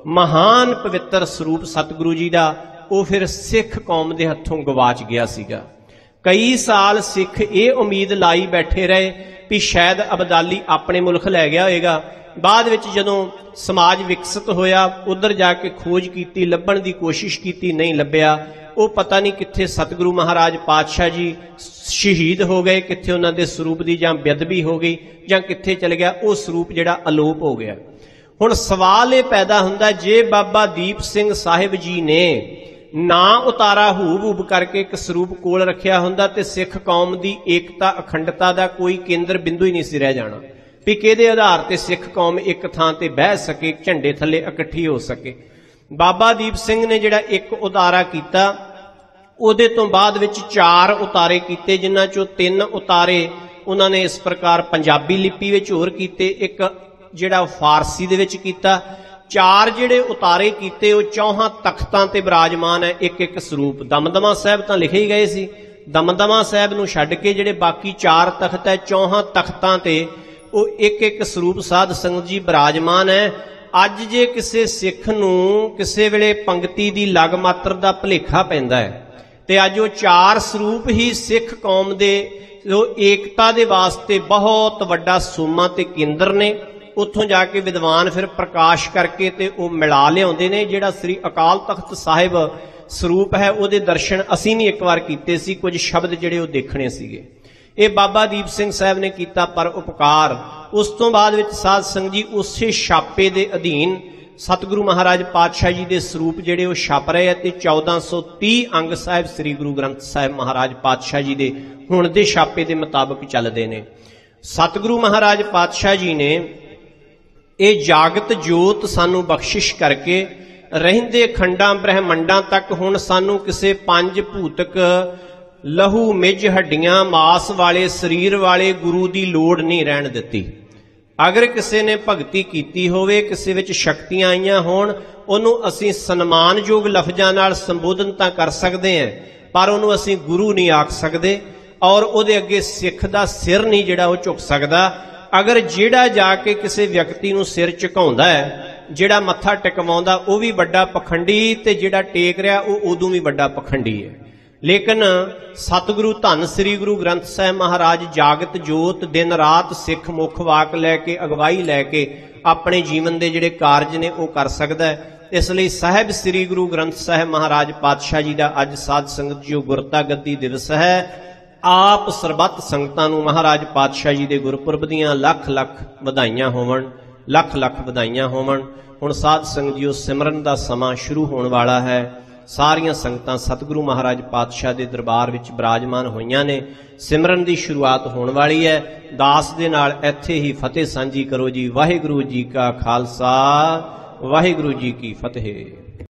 ਮਹਾਨ ਪਵਿੱਤਰ ਸਰੂਪ ਸਤਿਗੁਰੂ ਜੀ ਦਾ ਉਹ ਫਿਰ ਸਿੱਖ ਕੌਮ ਦੇ ਹੱਥੋਂ ਗਵਾਚ ਗਿਆ ਸੀਗਾ। ਕਈ ਸਾਲ ਸਿੱਖ ਇਹ ਉਮੀਦ ਲਾਈ ਬੈਠੇ ਰਹੇ ਵੀ ਸ਼ਾਇਦ ਅਬਦਾਲੀ ਆਪਣੇ ਮੁਲਕ ਲੈ ਗਿਆ ਹੋਏਗਾ। ਬਾਅਦ ਵਿੱਚ ਜਦੋਂ ਸਮਾਜ ਵਿਕਸਿਤ ਹੋਇਆ, ਉਧਰ ਜਾ ਕੇ ਖੋਜ ਕੀਤੀ, ਲੱਭਣ ਦੀ ਕੋਸ਼ਿਸ਼ ਕੀਤੀ, ਨਹੀਂ ਲੱਭਿਆ। ਉਹ ਪਤਾ ਨਹੀਂ ਕਿੱਥੇ ਸਤਿਗੁਰੂ ਮਹਾਰਾਜ ਪਾਤਸ਼ਾਹ ਜੀ ਸ਼ਹੀਦ ਹੋ ਗਏ, ਕਿੱਥੇ ਉਹਨਾਂ ਦੇ ਸਰੂਪ ਦੀ ਜਾਂ ਬੇਅਦਬੀ ਹੋ ਗਈ ਜਾਂ ਕਿੱਥੇ ਚਲ ਗਿਆ, ਉਹ ਸਰੂਪ ਜਿਹੜਾ ਅਲੋਪ ਹੋ ਗਿਆ। ਹੁਣ ਸਵਾਲ ਇਹ ਪੈਦਾ ਹੁੰਦਾ, ਜੇ ਬਾਬਾ ਦੀਪ ਸਿੰਘ ਸਾਹਿਬ ਜੀ ਨੇ ਨਾ ਉਤਾਰਾ ਹੂਬ ਹੂਬ ਕਰਕੇ ਇੱਕ ਸਰੂਪ ਕੋਲ ਰੱਖਿਆ ਹੁੰਦਾ ਤੇ ਸਿੱਖ ਕੌਮ ਦੀ ਏਕਤਾ ਅਖੰਡਤਾ ਦਾ ਕੋਈ ਕੇਂਦਰ ਬਿੰਦੂ ਹੀ ਨਹੀਂ ਸੀ ਰਹਿ ਜਾਣਾ ਵੀ ਕਿਹਦੇ ਆਧਾਰ ਤੇ ਸਿੱਖ ਕੌਮ ਇੱਕ ਥਾਂ ਤੇ ਬਹਿ ਸਕੇ, ਝੰਡੇ ਥੱਲੇ ਇਕੱਠੀ ਹੋ ਸਕੇ। ਬਾਬਾ ਦੀਪ ਸਿੰਘ ਨੇ ਜਿਹੜਾ ਇੱਕ ਉਤਾਰਾ ਕੀਤਾ, ਉਹਦੇ ਤੋਂ ਬਾਅਦ ਵਿੱਚ ਚਾਰ ਉਤਾਰੇ ਕੀਤੇ, ਜਿਨ੍ਹਾਂ ਚੋਂ ਤਿੰਨ ਉਤਾਰੇ ਉਹਨਾਂ ਨੇ ਇਸ ਪ੍ਰਕਾਰ ਪੰਜਾਬੀ ਲਿਪੀ ਵਿੱਚ ਹੋਰ ਕੀਤੇ, ਇੱਕ ਜਿਹੜਾ ਫਾਰਸੀ ਦੇ ਵਿੱਚ ਕੀਤਾ। ਚਾਰ ਜਿਹੜੇ ਉਤਾਰੇ ਕੀਤੇ ਉਹ ਚੌਹਾਂ ਤਖਤਾਂ ਤੇ ਬਿਰਾਜਮਾਨ ਹੈ ਇੱਕ ਇੱਕ ਸਰੂਪ। ਦਮਦਮਾ ਸਾਹਿਬ ਤਾਂ ਲਿਖੇ ਹੀ ਗਏ ਸੀ, ਦਮਦਮਾ ਸਾਹਿਬ ਨੂੰ ਛੱਡ ਕੇ ਜਿਹੜੇ ਬਾਕੀ ਚਾਰ ਤਖਤ ਹੈ, ਚੌਹਾਂ ਤਖਤਾਂ ਤੇ ਉਹ ਇੱਕ ਇੱਕ ਸਰੂਪ ਸਾਧ ਸੰਗਤ ਜੀ ਬਿਰਾਜਮਾਨ ਹੈ। ਅੱਜ ਜੇ ਕਿਸੇ ਸਿੱਖ ਨੂੰ ਕਿਸੇ ਵੇਲੇ ਪੰਗਤੀ ਦੀ ਲਗ ਮਾਤਰ ਦਾ ਭੁਲੇਖਾ ਪੈਂਦਾ ਹੈ ਤੇ ਅੱਜ ਉਹ ਚਾਰ ਸਰੂਪ ਹੀ ਸਿੱਖ ਕੌਮ ਦੇ ਉਹ ਏਕਤਾ ਦੇ ਵਾਸਤੇ ਬਹੁਤ ਵੱਡਾ ਸੋਮਾ ਤੇ ਕੇਂਦਰ ਨੇ। ਉੱਥੋਂ ਜਾ ਕੇ ਵਿਦਵਾਨ ਫਿਰ ਪ੍ਰਕਾਸ਼ ਕਰਕੇ ਤੇ ਉਹ ਮਿਲਾ ਲਿਆਉਂਦੇ ਨੇ। ਜਿਹੜਾ ਸ੍ਰੀ ਅਕਾਲ ਤਖਤ ਸਾਹਿਬ ਸਰੂਪ ਹੈ ਉਹਦੇ ਦਰਸ਼ਨ ਅਸੀਂ ਵੀ ਇੱਕ ਵਾਰ ਕੀਤੇ ਸੀ, ਕੁਝ ਸ਼ਬਦ ਜਿਹੜੇ ਉਹ ਦੇਖਣੇ ਸੀਗੇ। ਇਹ ਬਾਬਾ ਦੀਪ ਸਿੰਘ ਸਾਹਿਬ ਨੇ ਕੀਤਾ ਪਰ ਉਪਕਾਰ। ਉਸ ਤੋਂ ਬਾਅਦ ਵਿੱਚ ਸਾਧ ਸੰਗਤ ਜੀ ਉਸੇ ਛਾਪੇ ਦੇ ਅਧੀਨ ਸਤਿਗੁਰੂ ਮਹਾਰਾਜ ਪਾਤਸ਼ਾਹ ਜੀ ਦੇ ਸਰੂਪ ਜਿਹੜੇ ਉਹ ਛਪ ਰਹੇ ਆ ਤੇ ਚੌਦਾਂ ਸੌ ਤੀਹ ਅੰਗ ਸਾਹਿਬ ਸ੍ਰੀ ਗੁਰੂ ਗ੍ਰੰਥ ਸਾਹਿਬ ਮਹਾਰਾਜ ਪਾਤਸ਼ਾਹ ਜੀ ਦੇ ਹੁਣ ਦੇ ਛਾਪੇ ਦੇ ਮੁਤਾਬਕ ਚੱਲਦੇ ਨੇ। ਸਤਿਗੁਰੂ ਮਹਾਰਾਜ ਪਾਤਸ਼ਾਹ ਜੀ ਨੇ ਇਹ ਜਾਗਤ ਜੋਤ ਸਾਨੂੰ ਬਖਸ਼ਿਸ਼ ਕਰਕੇ ਰਹਿੰਦੇ ਖੰਡਾਂ ਬ੍ਰਹਿਮੰਡਾਂ ਤੱਕ ਹੁਣ ਸਾਨੂੰ ਕਿਸੇ ਪੰਜ ਭੂਤਕ ਲਹੂ ਮਿੱਝ ਹੱਡੀਆਂ ਮਾਸ ਵਾਲੇ ਸਰੀਰ ਵਾਲੇ ਗੁਰੂ ਦੀ ਲੋੜ ਨਹੀਂ ਰਹਿਣ ਦਿੱਤੀ। ਅਗਰ ਕਿਸੇ ਨੇ ਭਗਤੀ ਕੀਤੀ ਹੋਵੇ, ਕਿਸੇ ਵਿੱਚ ਸ਼ਕਤੀਆਂ ਆਈਆਂ ਹੋਣ, ਉਹਨੂੰ ਅਸੀਂ ਸਨਮਾਨਯੋਗ ਲਫ਼ਜ਼ਾਂ ਨਾਲ ਸੰਬੋਧਨ ਤਾਂ ਕਰ ਸਕਦੇ ਹਾਂ, ਪਰ ਉਹਨੂੰ ਅਸੀਂ ਗੁਰੂ ਨਹੀਂ ਆਖ ਸਕਦੇ ਔਰ ਉਹਦੇ ਅੱਗੇ ਸਿੱਖ ਦਾ ਸਿਰ ਨਹੀਂ ਜਿਹੜਾ ਉਹ ਝੁਕ ਸਕਦਾ। ਅਗਰ ਜਿਹੜਾ ਜਾ ਕੇ ਕਿਸੇ ਵਿਅਕਤੀ ਨੂੰ ਸਿਰ ਝੁਕਾਉਂਦਾ ਹੈ, ਜਿਹੜਾ ਮੱਥਾ ਟਿਕਵਾਉਂਦਾ, ਉਹ ਵੀ ਵੱਡਾ ਪਖੰਡੀ ਤੇ ਜਿਹੜਾ ਟੇਕ ਰਿਹਾ ਉਹ ਉਦੋਂ ਵੀ ਵੱਡਾ ਪਖੰਡੀ ਹੈ। ਲੇਕਿਨ ਸਤਿਗੁਰੂ ਧੰਨ ਸ੍ਰੀ ਗੁਰੂ ਗ੍ਰੰਥ ਸਾਹਿਬ ਮਹਾਰਾਜ ਜਾਗਤ ਜੋਤ ਦਿਨ ਰਾਤ ਸਿੱਖ ਮੁੱਖ ਵਾਕ ਲੈ ਕੇ ਅਗਵਾਈ ਲੈ ਕੇ ਆਪਣੇ ਜੀਵਨ ਦੇ ਜਿਹੜੇ ਕਾਰਜ ਨੇ ਉਹ ਕਰ ਸਕਦਾ ਹੈ। ਇਸ ਲਈ ਸਾਹਿਬ ਸ੍ਰੀ ਗੁਰੂ ਗ੍ਰੰਥ ਸਾਹਿਬ ਮਹਾਰਾਜ ਪਾਤਸ਼ਾਹ ਜੀ ਦਾ ਅੱਜ ਸਾਧ ਸੰਗਤ ਜੀਓ ਗੁਰਤਾ ਗੱਦੀ ਦਿਵਸ ਹੈ। ਆਪ ਸਰਬੱਤ ਸੰਗਤਾਂ ਨੂੰ ਮਹਾਰਾਜ ਪਾਤਸ਼ਾਹ ਜੀ ਦੇ ਗੁਰਪੁਰਬ ਦੀਆਂ ਲੱਖ ਲੱਖ ਵਧਾਈਆਂ ਹੋਵਣ, ਲੱਖ ਲੱਖ ਵਧਾਈਆਂ ਹੋਵਣ। ਹੁਣ ਸਾਧ ਸੰਗਤ ਜੀਓ ਸਿਮਰਨ ਦਾ ਸਮਾਂ ਸ਼ੁਰੂ ਹੋਣ ਵਾਲਾ ਹੈ। ਸਾਰੀਆਂ ਸੰਗਤਾਂ ਸਤਿਗੁਰੂ ਮਹਾਰਾਜ ਪਾਤਸ਼ਾਹ ਦੇ ਦਰਬਾਰ ਵਿੱਚ ਬਿਰਾਜਮਾਨ ਹੋਈਆਂ ਨੇ। ਸਿਮਰਨ ਦੀ ਸ਼ੁਰੂਆਤ ਹੋਣ ਵਾਲੀ ਹੈ। ਦਾਸ ਦੇ ਨਾਲ ਇੱਥੇ ਹੀ ਫਤਿਹ ਸਾਂਝੀ ਕਰੋ ਜੀ। ਵਾਹਿਗੁਰੂ ਜੀ ਕਾ ਖਾਲਸਾ, ਵਾਹਿਗੁਰੂ ਜੀ ਕੀ ਫਤਿਹ।